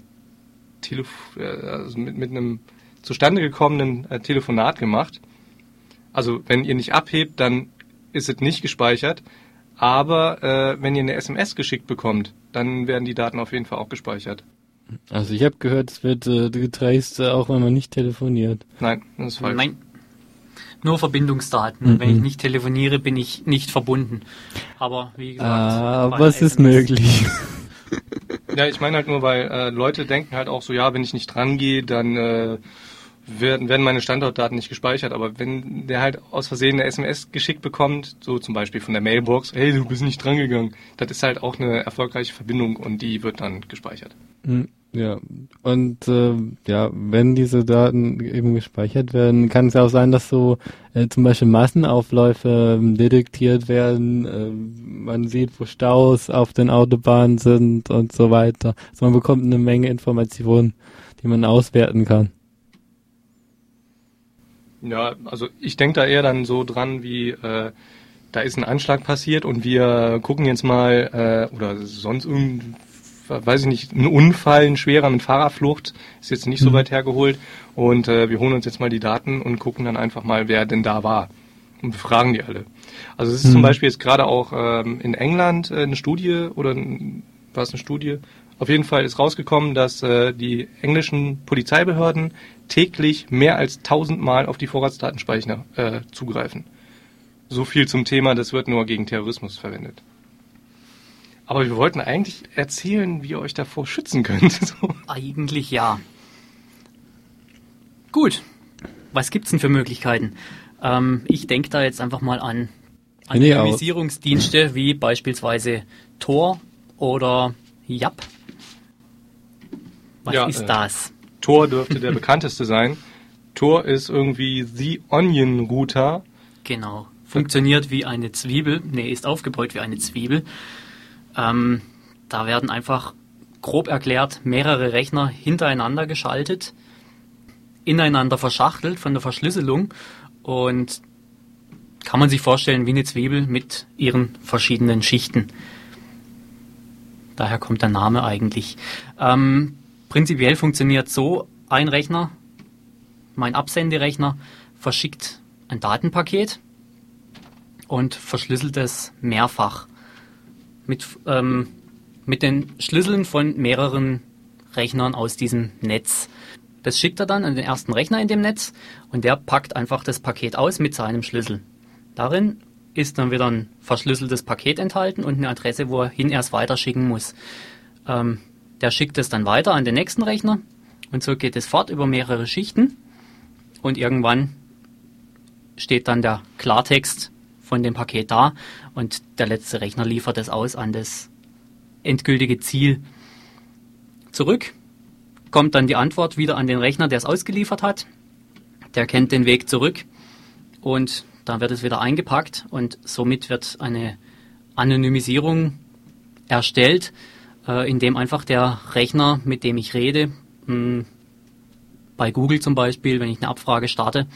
S2: mit einem zustande gekommenen Telefonat gemacht. Also wenn ihr nicht abhebt, dann ist es nicht gespeichert. Aber wenn ihr eine SMS geschickt bekommt, dann werden die Daten auf jeden Fall auch gespeichert.
S1: Also ich habe gehört, es wird getraced, auch wenn man nicht telefoniert.
S2: Nein, das ist falsch.
S3: Nein. Nur Verbindungsdaten. Wenn ich nicht telefoniere, bin ich nicht verbunden. Aber wie gesagt...
S1: aber es ist möglich.
S2: Ja, ich meine halt nur, weil Leute denken halt auch so, ja, wenn ich nicht dran gehe, dann werden meine Standortdaten nicht gespeichert, aber wenn der halt aus Versehen eine SMS geschickt bekommt, so zum Beispiel von der Mailbox, hey, du bist nicht drangegangen, das ist halt auch eine erfolgreiche Verbindung und die wird dann gespeichert.
S1: Ja, und wenn diese Daten eben gespeichert werden, kann es ja auch sein, dass so zum Beispiel Massenaufläufe detektiert werden. Man sieht, wo Staus auf den Autobahnen sind und so weiter. Also man bekommt eine Menge Informationen, die man auswerten kann.
S2: Ja, also ich denke da eher dann so dran, wie da ist ein Anschlag passiert und wir gucken jetzt mal, oder sonst weiß ich nicht, ein Unfall, ein schwerer mit Fahrerflucht, ist jetzt nicht so weit hergeholt und wir holen uns jetzt mal die Daten und gucken dann einfach mal, wer denn da war und befragen die alle. Also es ist zum Beispiel jetzt gerade auch in England eine Studie, oder war es eine Studie? Auf jeden Fall ist rausgekommen, dass die englischen Polizeibehörden täglich mehr als 1000 Mal auf die Vorratsdatenspeicher zugreifen. So viel zum Thema, das wird nur gegen Terrorismus verwendet. Aber wir wollten eigentlich erzählen, wie ihr euch davor schützen könnt. So.
S3: Eigentlich ja. Gut, was gibt's denn für Möglichkeiten? Ich denke da jetzt einfach mal an Anonymisierungsdienste wie beispielsweise Tor oder Yap. Was ist das?
S2: Tor dürfte der bekannteste sein. Tor ist irgendwie The Onion Router.
S3: Genau. Funktioniert wie eine Zwiebel. Ist aufgebaut wie eine Zwiebel. Da werden einfach, grob erklärt, mehrere Rechner hintereinander geschaltet, ineinander verschachtelt von der Verschlüsselung und kann man sich vorstellen wie eine Zwiebel mit ihren verschiedenen Schichten. Daher kommt der Name eigentlich. Prinzipiell funktioniert so, ein Rechner, mein Absenderechner, verschickt ein Datenpaket und verschlüsselt es mehrfach mit den Schlüsseln von mehreren Rechnern aus diesem Netz. Das schickt er dann an den ersten Rechner in dem Netz und der packt einfach das Paket aus mit seinem Schlüssel. Darin ist dann wieder ein verschlüsseltes Paket enthalten und eine Adresse, wohin er es weiterschicken muss. Der schickt es dann weiter an den nächsten Rechner und so geht es fort über mehrere Schichten und irgendwann steht dann der Klartext von dem Paket da und der letzte Rechner liefert es aus an das endgültige Ziel. Zurück kommt dann die Antwort wieder an den Rechner, der es ausgeliefert hat. Der kennt den Weg zurück und dann wird es wieder eingepackt und somit wird eine Anonymisierung erstellt, indem einfach der Rechner, mit dem ich rede, bei Google zum Beispiel, wenn ich eine Abfrage starte,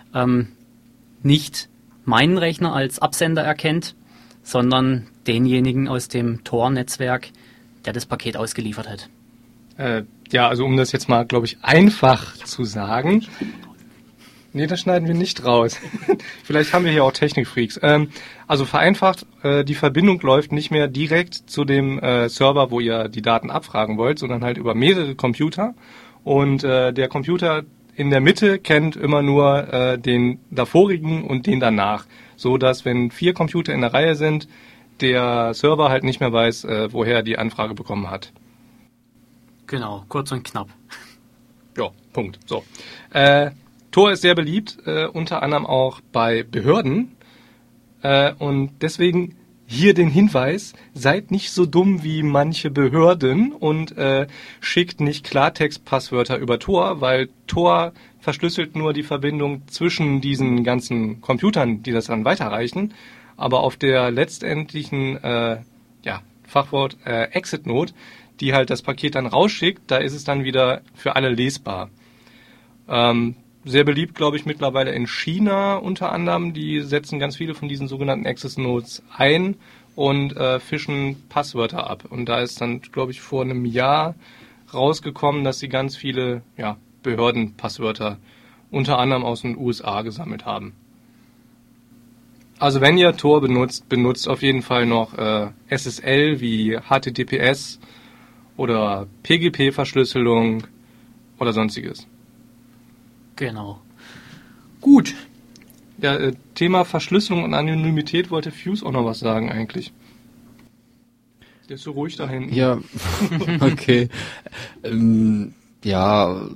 S3: nicht meinen Rechner als Absender erkennt, sondern denjenigen aus dem Tor-Netzwerk, der das Paket ausgeliefert hat.
S2: Also um das jetzt mal, glaube ich, einfach zu sagen. Nee, das schneiden wir nicht raus. Vielleicht haben wir hier auch Technikfreaks. Also vereinfacht, die Verbindung läuft nicht mehr direkt zu dem Server, wo ihr die Daten abfragen wollt, sondern halt über mehrere Computer. Und der Computer in der Mitte kennt immer nur den davorigen und den danach. So dass, wenn 4 Computer in der Reihe sind, der Server halt nicht mehr weiß, woher er die Anfrage bekommen hat.
S3: Genau, kurz und knapp.
S2: Ja, Punkt. So. Tor ist sehr beliebt, unter anderem auch bei Behörden. Und deswegen hier den Hinweis, seid nicht so dumm wie manche Behörden und schickt nicht Klartext-Passwörter über Tor, weil Tor verschlüsselt nur die Verbindung zwischen diesen ganzen Computern, die das dann weiterreichen. Aber auf der letztendlichen Fachwort Exit-Node, die halt das Paket dann rausschickt, da ist es dann wieder für alle lesbar. Sehr beliebt, glaube ich, mittlerweile in China unter anderem. Die setzen ganz viele von diesen sogenannten Access Nodes ein und fischen Passwörter ab. Und da ist dann, glaube ich, vor einem Jahr rausgekommen, dass sie ganz viele Behördenpasswörter unter anderem aus den USA gesammelt haben. Also wenn ihr Tor benutzt auf jeden Fall noch SSL wie HTTPS oder PGP-Verschlüsselung oder sonstiges.
S3: Genau. Gut.
S2: Ja, Thema Verschlüsselung und Anonymität wollte Fuse auch noch was sagen eigentlich. Der ist so ruhig da hinten.
S1: Ja, okay.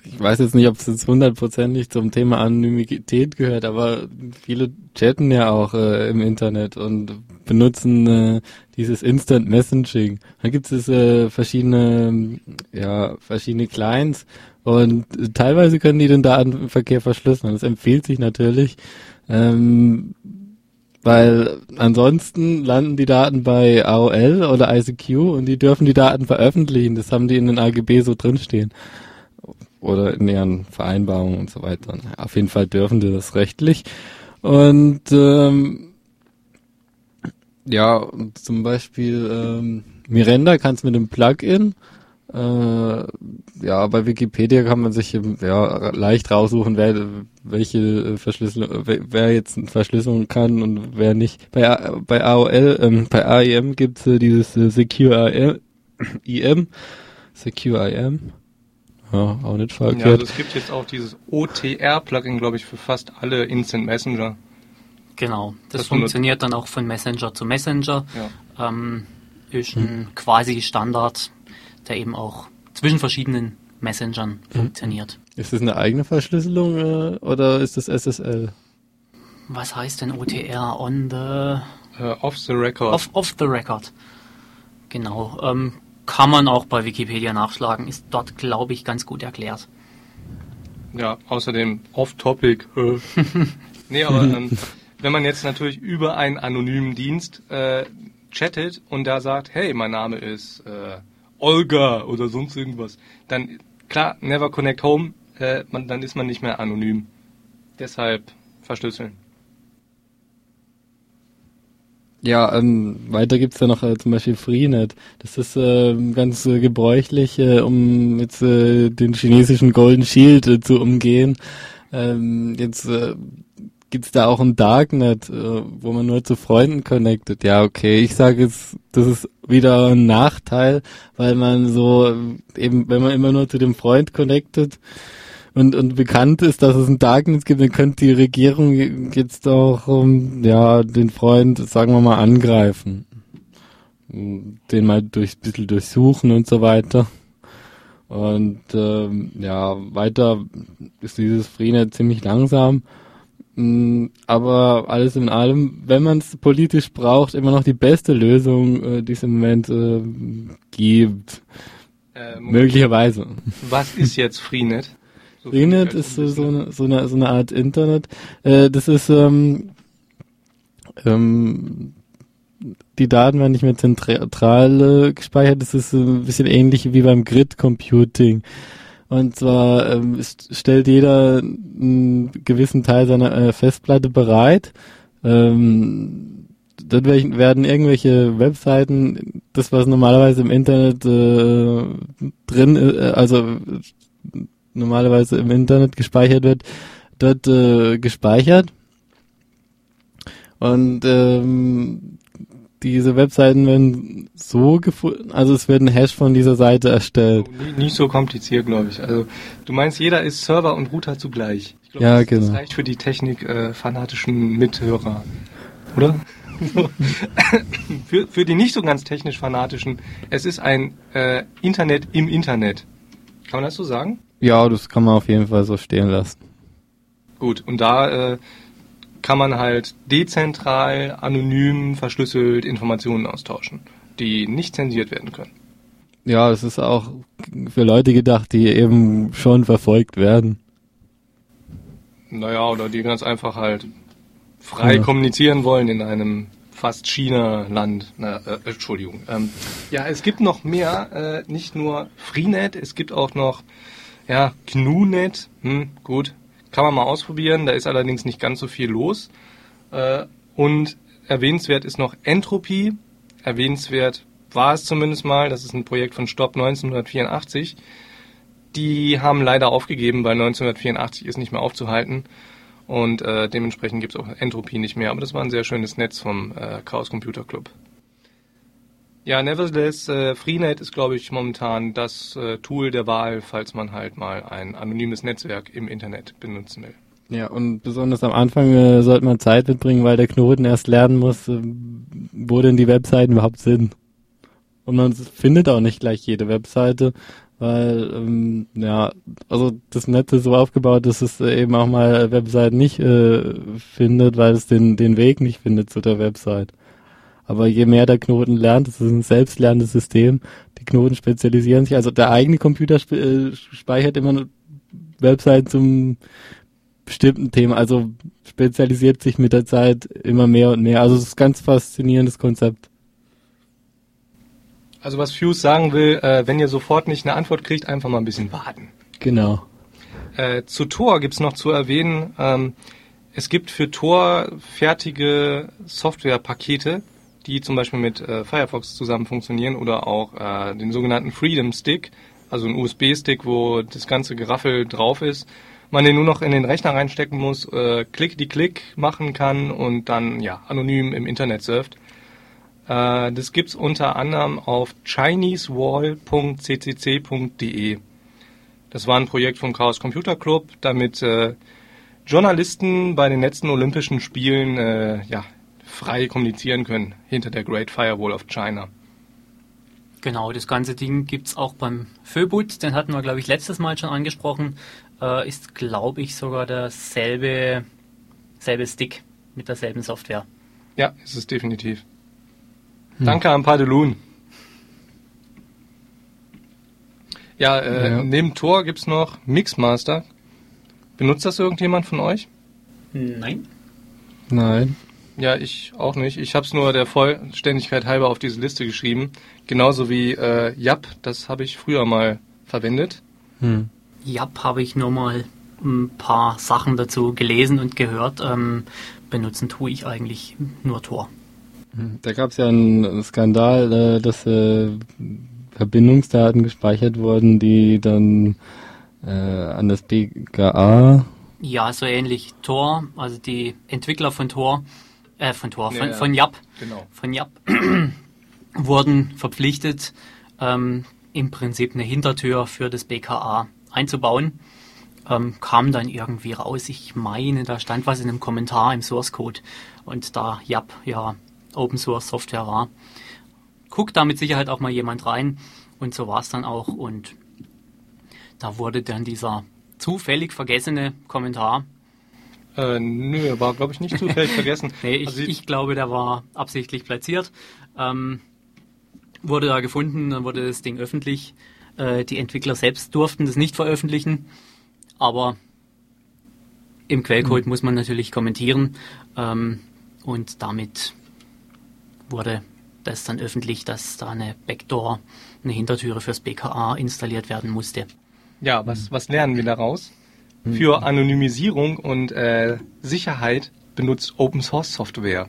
S1: ich weiß jetzt nicht, ob es jetzt 100%ig zum Thema Anonymität gehört, aber viele chatten ja auch im Internet und benutzen dieses Instant Messaging. Da gibt es verschiedene Clients und teilweise können die den Datenverkehr verschlüsseln. Das empfiehlt sich natürlich, weil ansonsten landen die Daten bei AOL oder ICQ und die dürfen die Daten veröffentlichen. Das haben die in den AGB so drinstehen. Oder in ihren Vereinbarungen und so weiter. Auf jeden Fall dürfen die das rechtlich. Und zum Beispiel Miranda kannst mit dem Plugin, bei Wikipedia kann man sich leicht raussuchen, welche Verschlüsselung, wer jetzt eine Verschlüsselung kann und wer nicht. Bei AOL, bei AIM gibt's dieses Secure IM. Ja, auch nicht verkehrt.
S2: Ja, also es gibt jetzt auch dieses OTR-Plugin, glaube ich, für fast alle Instant Messenger.
S3: Genau, das funktioniert dann auch von Messenger zu Messenger. Ja. Ist ein quasi Standard, der eben auch zwischen verschiedenen Messengern funktioniert.
S1: Ist das eine eigene Verschlüsselung oder ist das SSL?
S3: Was heißt denn OTR?
S2: Off the record.
S3: Off the record. Genau. Kann man auch bei Wikipedia nachschlagen. Ist dort, glaube ich, ganz gut erklärt.
S2: Ja, außerdem off-topic. Nee, aber wenn man jetzt natürlich über einen anonymen Dienst chattet und da sagt, hey, mein Name ist Olga oder sonst irgendwas, dann, klar, never connect home, dann ist man nicht mehr anonym. Deshalb verschlüsseln.
S1: Ja, weiter gibt's ja noch zum Beispiel Freenet. Das ist ganz gebräuchlich, um jetzt den chinesischen Golden Shield zu umgehen. Jetzt gibt's da auch ein Darknet, wo man nur zu Freunden connectet. Ja, okay, ich sage jetzt, das ist wieder ein Nachteil, weil man so eben, wenn man immer nur zu dem Freund connectet und bekannt ist, dass es ein Darknet gibt, dann könnte die Regierung jetzt auch den Freund, sagen wir mal, angreifen. Den mal bisschen durchsuchen und so weiter. Und weiter ist dieses Freenet ziemlich langsam. Aber alles in allem, wenn man es politisch braucht, immer noch die beste Lösung, die es im Moment gibt. Möglicherweise.
S2: Was ist jetzt Freenet?
S1: Freenet ist so eine Art Internet. Das ist die Daten werden nicht mehr zentral gespeichert. Das ist ein bisschen ähnlich wie beim Grid Computing. Und zwar stellt jeder einen gewissen Teil seiner Festplatte bereit. Dort werden irgendwelche Webseiten, das was normalerweise im Internet drin ist, also normalerweise im Internet gespeichert wird, dort gespeichert. Und diese Webseiten werden so gefunden, also es wird ein Hash von dieser Seite erstellt.
S2: Nicht so kompliziert, glaube ich. Also du meinst, jeder ist Server und Router zugleich. Ich glaube,
S1: ja,
S2: das reicht für die Technik-fanatischen Mithörer, oder? für die nicht so ganz technisch fanatischen, es ist ein Internet im Internet. Kann man das so sagen?
S1: Ja, das kann man auf jeden Fall so stehen lassen.
S2: Gut, und da kann man halt dezentral, anonym, verschlüsselt Informationen austauschen, die nicht zensiert werden können.
S1: Ja, es ist auch für Leute gedacht, die eben schon verfolgt werden.
S2: Naja, oder die ganz einfach halt frei kommunizieren wollen in einem fast China-Land. Entschuldigung. Ja, es gibt noch mehr, nicht nur Freenet, es gibt auch noch GNU-Net. Gut. Kann man mal ausprobieren, da ist allerdings nicht ganz so viel los. Und erwähnenswert ist noch Entropy. Erwähnenswert war es zumindest mal, das ist ein Projekt von Stop 1984. Die haben leider aufgegeben, weil 1984 ist nicht mehr aufzuhalten. Und dementsprechend gibt es auch Entropy nicht mehr. Aber das war ein sehr schönes Netz vom Chaos Computer Club. Ja, nevertheless, Freenet ist, glaube ich, momentan das Tool der Wahl, falls man halt mal ein anonymes Netzwerk im Internet benutzen will.
S1: Ja, und besonders am Anfang sollte man Zeit mitbringen, weil der Knoten erst lernen muss, wo denn die Webseiten überhaupt sind. Und man findet auch nicht gleich jede Webseite. weil also das Netz ist so aufgebaut, dass es eben auch mal Webseiten nicht findet, weil es den Weg nicht findet zu der Website. Aber je mehr der Knoten lernt, das ist ein selbstlernendes System, die Knoten spezialisieren sich, also der eigene Computer speichert immer Webseiten zum bestimmten Thema, also spezialisiert sich mit der Zeit immer mehr und mehr. Also es ist ein ganz faszinierendes Konzept.
S2: Also was Fuse sagen will, wenn ihr sofort nicht eine Antwort kriegt, einfach mal ein bisschen warten.
S1: Genau.
S2: Zu Tor gibt's noch zu erwähnen, es gibt für Tor fertige Softwarepakete, die zum Beispiel mit Firefox zusammen funktionieren oder auch den sogenannten Freedom Stick, also ein USB-Stick, wo das ganze Geraffel drauf ist. Man den nur noch in den Rechner reinstecken muss, Klick machen kann und dann anonym im Internet surft. Das gibt's unter anderem auf chinesewall.ccc.de. Das war ein Projekt vom Chaos Computer Club, damit Journalisten bei den letzten Olympischen Spielen frei kommunizieren können hinter der Great Firewall of China.
S3: Genau, das ganze Ding gibt's auch beim Föbut, den hatten wir, glaube ich, letztes Mal schon angesprochen. Ist, glaube ich, sogar derselbe Stick mit derselben Software.
S2: Ja, ist es definitiv. Danke an Padelun. Neben Tor gibt's noch Mixmaster. Benutzt das irgendjemand von euch?
S3: Nein.
S1: Nein.
S2: Ja, ich auch nicht. Ich habe es nur der Vollständigkeit halber auf diese Liste geschrieben. Genauso wie Yap, das habe ich früher mal verwendet.
S3: Yap habe ich nur mal ein paar Sachen dazu gelesen und gehört. Benutzen tue ich eigentlich nur Tor.
S1: Da gab es ja einen Skandal, dass Verbindungsdaten gespeichert wurden, die dann an das BKA...
S3: Ja, so ähnlich. Tor, also die Entwickler von von Yap,
S2: genau.
S3: Von Yap wurden verpflichtet, im Prinzip eine Hintertür für das BKA einzubauen. Kam dann irgendwie raus, ich meine, da stand was in einem Kommentar im Source Code und da Yap Open Source Software war, guckt da mit Sicherheit auch mal jemand rein und so war es dann auch und da wurde dann dieser zufällig vergessene Kommentar.
S2: Nö, war glaube ich nicht zufällig vergessen.
S3: Nee, ich glaube, der war absichtlich platziert. Wurde da gefunden, dann wurde das Ding öffentlich. Die Entwickler selbst durften das nicht veröffentlichen, aber im Quellcode muss man natürlich kommentieren und damit wurde das dann öffentlich, dass da eine Backdoor, eine Hintertüre fürs BKA installiert werden musste.
S2: Ja, was lernen wir daraus? Für Anonymisierung und Sicherheit benutzt Open Source Software.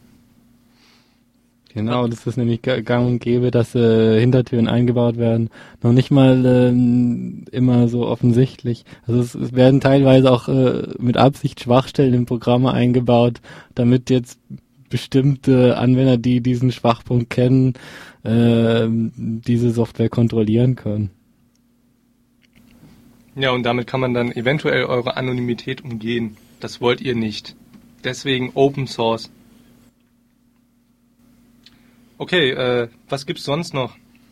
S1: Genau, das ist nämlich gang und gäbe, dass Hintertüren eingebaut werden. Noch nicht mal immer so offensichtlich. Also es werden teilweise auch mit Absicht Schwachstellen in Programme eingebaut, damit jetzt bestimmte Anwender, die diesen Schwachpunkt kennen, diese Software kontrollieren können.
S2: Ja, und damit kann man dann eventuell eure Anonymität umgehen. Das wollt ihr nicht. Deswegen Open Source. Okay, was gibt's sonst noch?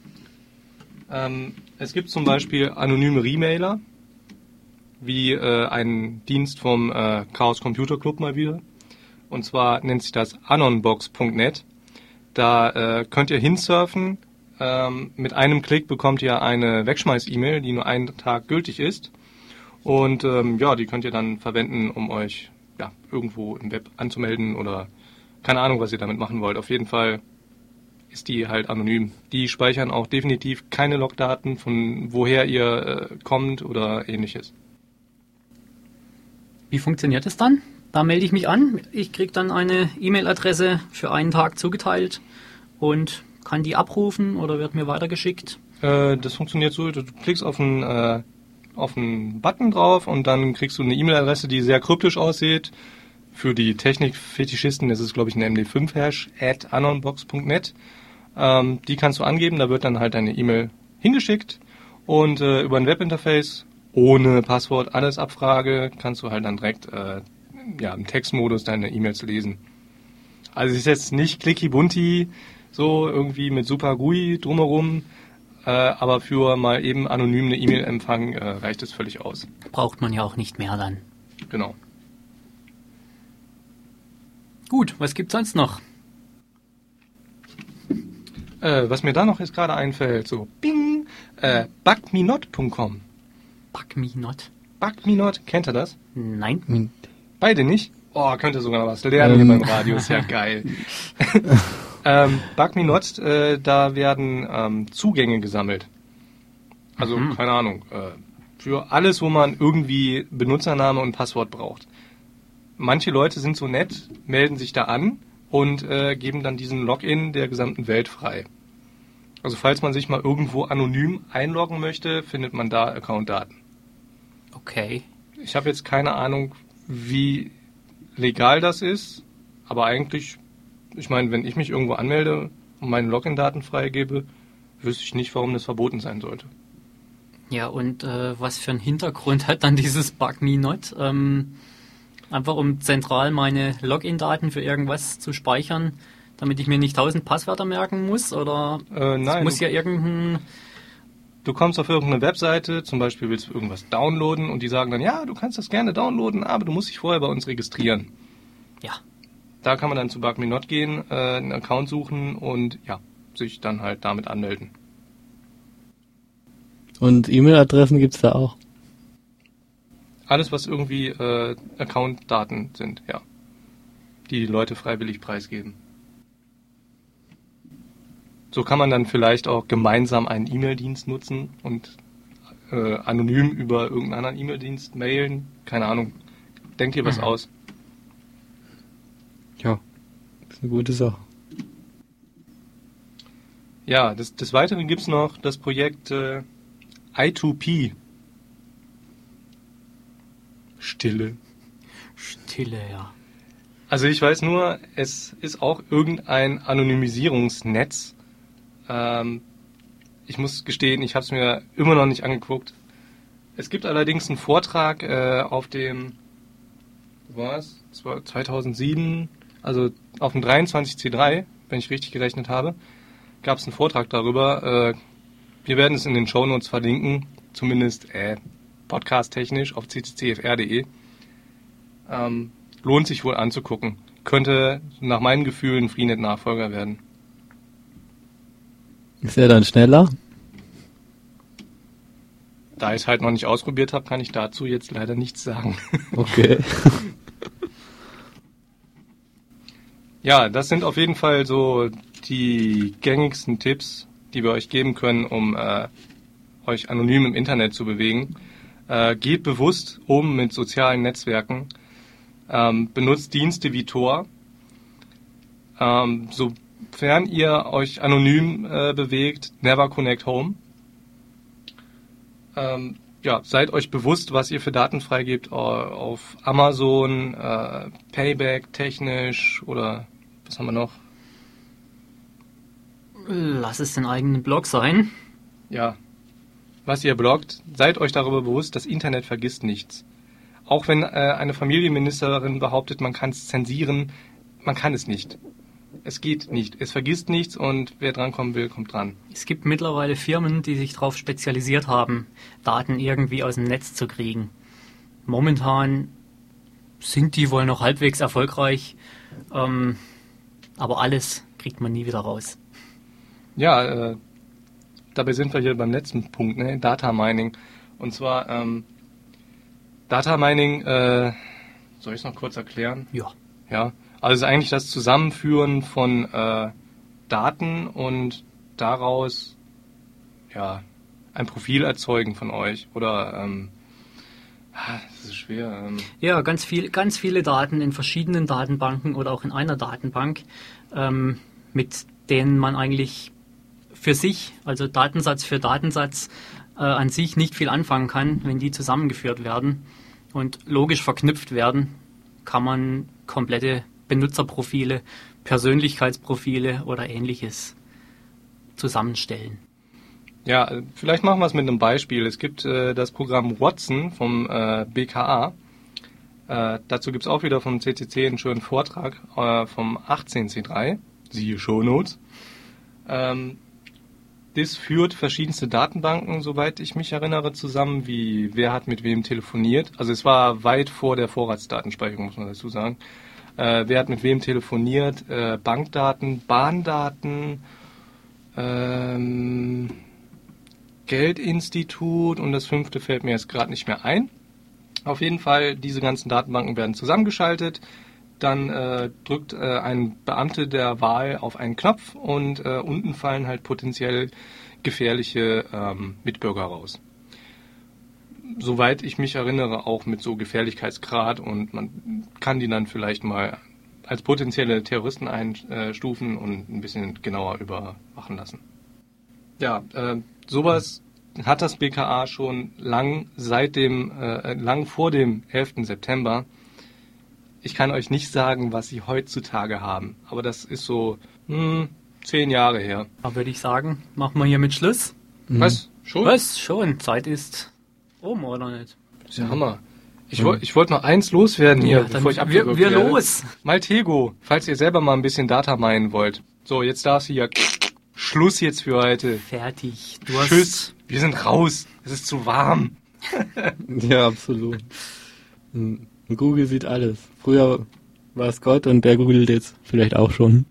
S2: Es gibt zum Beispiel anonyme Remailer, wie ein Dienst vom Chaos Computer Club mal wieder. Und zwar nennt sich das anonbox.net. Da könnt ihr hinsurfen. Mit einem Klick bekommt ihr eine Wegschmeiß-E-Mail, die nur einen Tag gültig ist. Und die könnt ihr dann verwenden, um euch irgendwo im Web anzumelden oder keine Ahnung, was ihr damit machen wollt. Auf jeden Fall ist die halt anonym. Die speichern auch definitiv keine Logdaten, von woher ihr kommt oder ähnliches.
S3: Wie funktioniert es dann? Da melde ich mich an. Ich kriege dann eine E-Mail-Adresse für einen Tag zugeteilt und kann die abrufen oder wird mir weitergeschickt?
S2: Das funktioniert so, du klickst auf einen Button drauf und dann kriegst du eine E-Mail-Adresse, die sehr kryptisch aussieht. Für die Technik-Fetischisten ist es, glaube ich, ein MD5-Hash @anonbox.net. Die kannst du angeben, da wird dann halt deine E-Mail hingeschickt und über ein Webinterface ohne Passwort, alles Abfrage, kannst du halt dann direkt im Textmodus deine E-Mails lesen. Also es ist jetzt nicht clicky bunti, so irgendwie mit super GUI drumherum. aber für mal eben anonym eine E-Mail empfangen reicht es völlig aus.
S3: Braucht man ja auch nicht mehr dann.
S2: Genau.
S3: Gut, was gibt's sonst noch?
S2: Was mir da noch jetzt gerade einfällt, so bing, bugmenot.com.
S3: Bugmenot?
S2: Bugmenot, kennt ihr das?
S3: Nein.
S2: Beide nicht? Oh, könnt ihr sogar noch was lernen hier beim Radio, ist ja geil. Bugmenot, da werden Zugänge gesammelt. Also, keine Ahnung, für alles, wo man irgendwie Benutzername und Passwort braucht. Manche Leute sind so nett, melden sich da an und geben dann diesen Login der gesamten Welt frei. Also falls man sich mal irgendwo anonym einloggen möchte, findet man da Accountdaten.
S3: Okay.
S2: Ich habe jetzt keine Ahnung, wie legal das ist, aber eigentlich, ich meine, wenn ich mich irgendwo anmelde und meine Login-Daten freigebe, wüsste ich nicht, warum das verboten sein sollte.
S3: Ja, und was für einen Hintergrund hat dann dieses Bugmenot? Einfach um zentral meine Login-Daten für irgendwas zu speichern, damit ich mir nicht 1000 Passwörter merken muss? Oder
S2: nein,
S3: muss ja irgendein...
S2: Du kommst auf irgendeine Webseite, zum Beispiel willst du irgendwas downloaden und die sagen dann, ja, du kannst das gerne downloaden, aber du musst dich vorher bei uns registrieren.
S3: Ja.
S2: Da kann man dann zu Bugmenot gehen, einen Account suchen und ja, sich dann halt damit anmelden.
S1: Und E-Mail-Adressen gibt's da auch?
S2: Alles, was irgendwie Account-Daten sind, ja. Die Leute freiwillig preisgeben. So kann man dann vielleicht auch gemeinsam einen E-Mail-Dienst nutzen und anonym über irgendeinen anderen E-Mail-Dienst mailen. Keine Ahnung. Denkt ihr was aus?
S1: Ja, ist eine gute Sache.
S2: Ja, des Weiteren gibt's noch das Projekt I2P. Stille,
S3: ja.
S2: Also ich weiß nur, es ist auch irgendein Anonymisierungsnetz. Ich muss gestehen, ich habe es mir immer noch nicht angeguckt. Es gibt allerdings einen Vortrag auf dem, was? 2007, also auf dem 23C3, wenn ich richtig gerechnet habe, gab es einen Vortrag darüber. Wir werden es in den Shownotes verlinken, zumindest podcast-technisch auf cccfr.de. Lohnt sich wohl anzugucken. Könnte nach meinem Gefühl ein Freenet-Nachfolger werden.
S1: Ist er dann schneller?
S2: Da ich es halt noch nicht ausprobiert habe, kann ich dazu jetzt leider nichts sagen.
S1: Okay.
S2: Ja, das sind auf jeden Fall so die gängigsten Tipps, die wir euch geben können, um euch anonym im Internet zu bewegen. Geht bewusst um mit sozialen Netzwerken. Benutzt Dienste wie Tor. Sofern ihr euch anonym bewegt, never connect home. Seid euch bewusst, was ihr für Daten freigebt auf Amazon, Payback technisch oder was haben wir noch?
S3: Lass es den eigenen Blog sein.
S2: Ja, was ihr bloggt, seid euch darüber bewusst, das Internet vergisst nichts. Auch wenn eine Familienministerin behauptet, man kann es zensieren, man kann es nicht. Es geht nicht. Es vergisst nichts und wer drankommen will, kommt dran.
S3: Es gibt mittlerweile Firmen, die sich darauf spezialisiert haben, Daten irgendwie aus dem Netz zu kriegen. Momentan sind die wohl noch halbwegs erfolgreich, aber alles kriegt man nie wieder raus.
S2: Ja, dabei sind wir hier beim letzten Punkt, ne? Data Mining. Und zwar Data Mining, soll ich es noch kurz erklären?
S3: Ja.
S2: Ja, also es ist eigentlich das Zusammenführen von Daten und daraus ein Profil erzeugen von euch. Oder das ist schwer.
S3: Ja, ganz viele Daten in verschiedenen Datenbanken oder auch in einer Datenbank, mit denen man eigentlich für sich, also Datensatz für Datensatz, an sich nicht viel anfangen kann. Wenn die zusammengeführt werden und logisch verknüpft werden, kann man komplette Benutzerprofile, Persönlichkeitsprofile oder Ähnliches zusammenstellen.
S2: Ja, vielleicht machen wir es mit einem Beispiel. Es gibt das Programm Watson vom BKA. Dazu gibt es auch wieder vom CCC einen schönen Vortrag vom 18C3, siehe Shownotes. DIS führt verschiedenste Datenbanken, soweit ich mich erinnere, zusammen, wie wer hat mit wem telefoniert. Also es war weit vor der Vorratsdatenspeicherung, muss man dazu sagen. Wer hat mit wem telefoniert, Bankdaten, Bahndaten, Geldinstitut und das 5. fällt mir jetzt gerade nicht mehr ein. Auf jeden Fall, diese ganzen Datenbanken werden zusammengeschaltet. Dann drückt ein Beamte der Wahl auf einen Knopf und unten fallen halt potenziell gefährliche Mitbürger raus. Soweit ich mich erinnere, auch mit so Gefährlichkeitsgrad, und man kann die dann vielleicht mal als potenzielle Terroristen einstufen und ein bisschen genauer überwachen lassen. Ja, sowas hat das BKA schon lang vor dem 11. September. Ich kann euch nicht sagen, was sie heutzutage haben, aber das ist so 10 Jahre her.
S3: Da würde ich sagen, machen wir hiermit Schluss.
S2: Was? Schon?
S3: Was? Schon? Zeit ist oder nicht?
S2: Das ist ja Hammer. Ich wollte noch eins loswerden hier, bevor ich abgewürgt
S3: wir
S2: werde.
S3: los!
S2: Maltego, falls ihr selber mal ein bisschen Data minen wollt. So, jetzt darfst du hier Schluss jetzt für heute.
S3: Fertig.
S2: Tschüss, wir sind raus. Es ist zu warm.
S1: Ja, absolut. Google sieht alles. Früher war es Gott und der googelt jetzt vielleicht auch schon.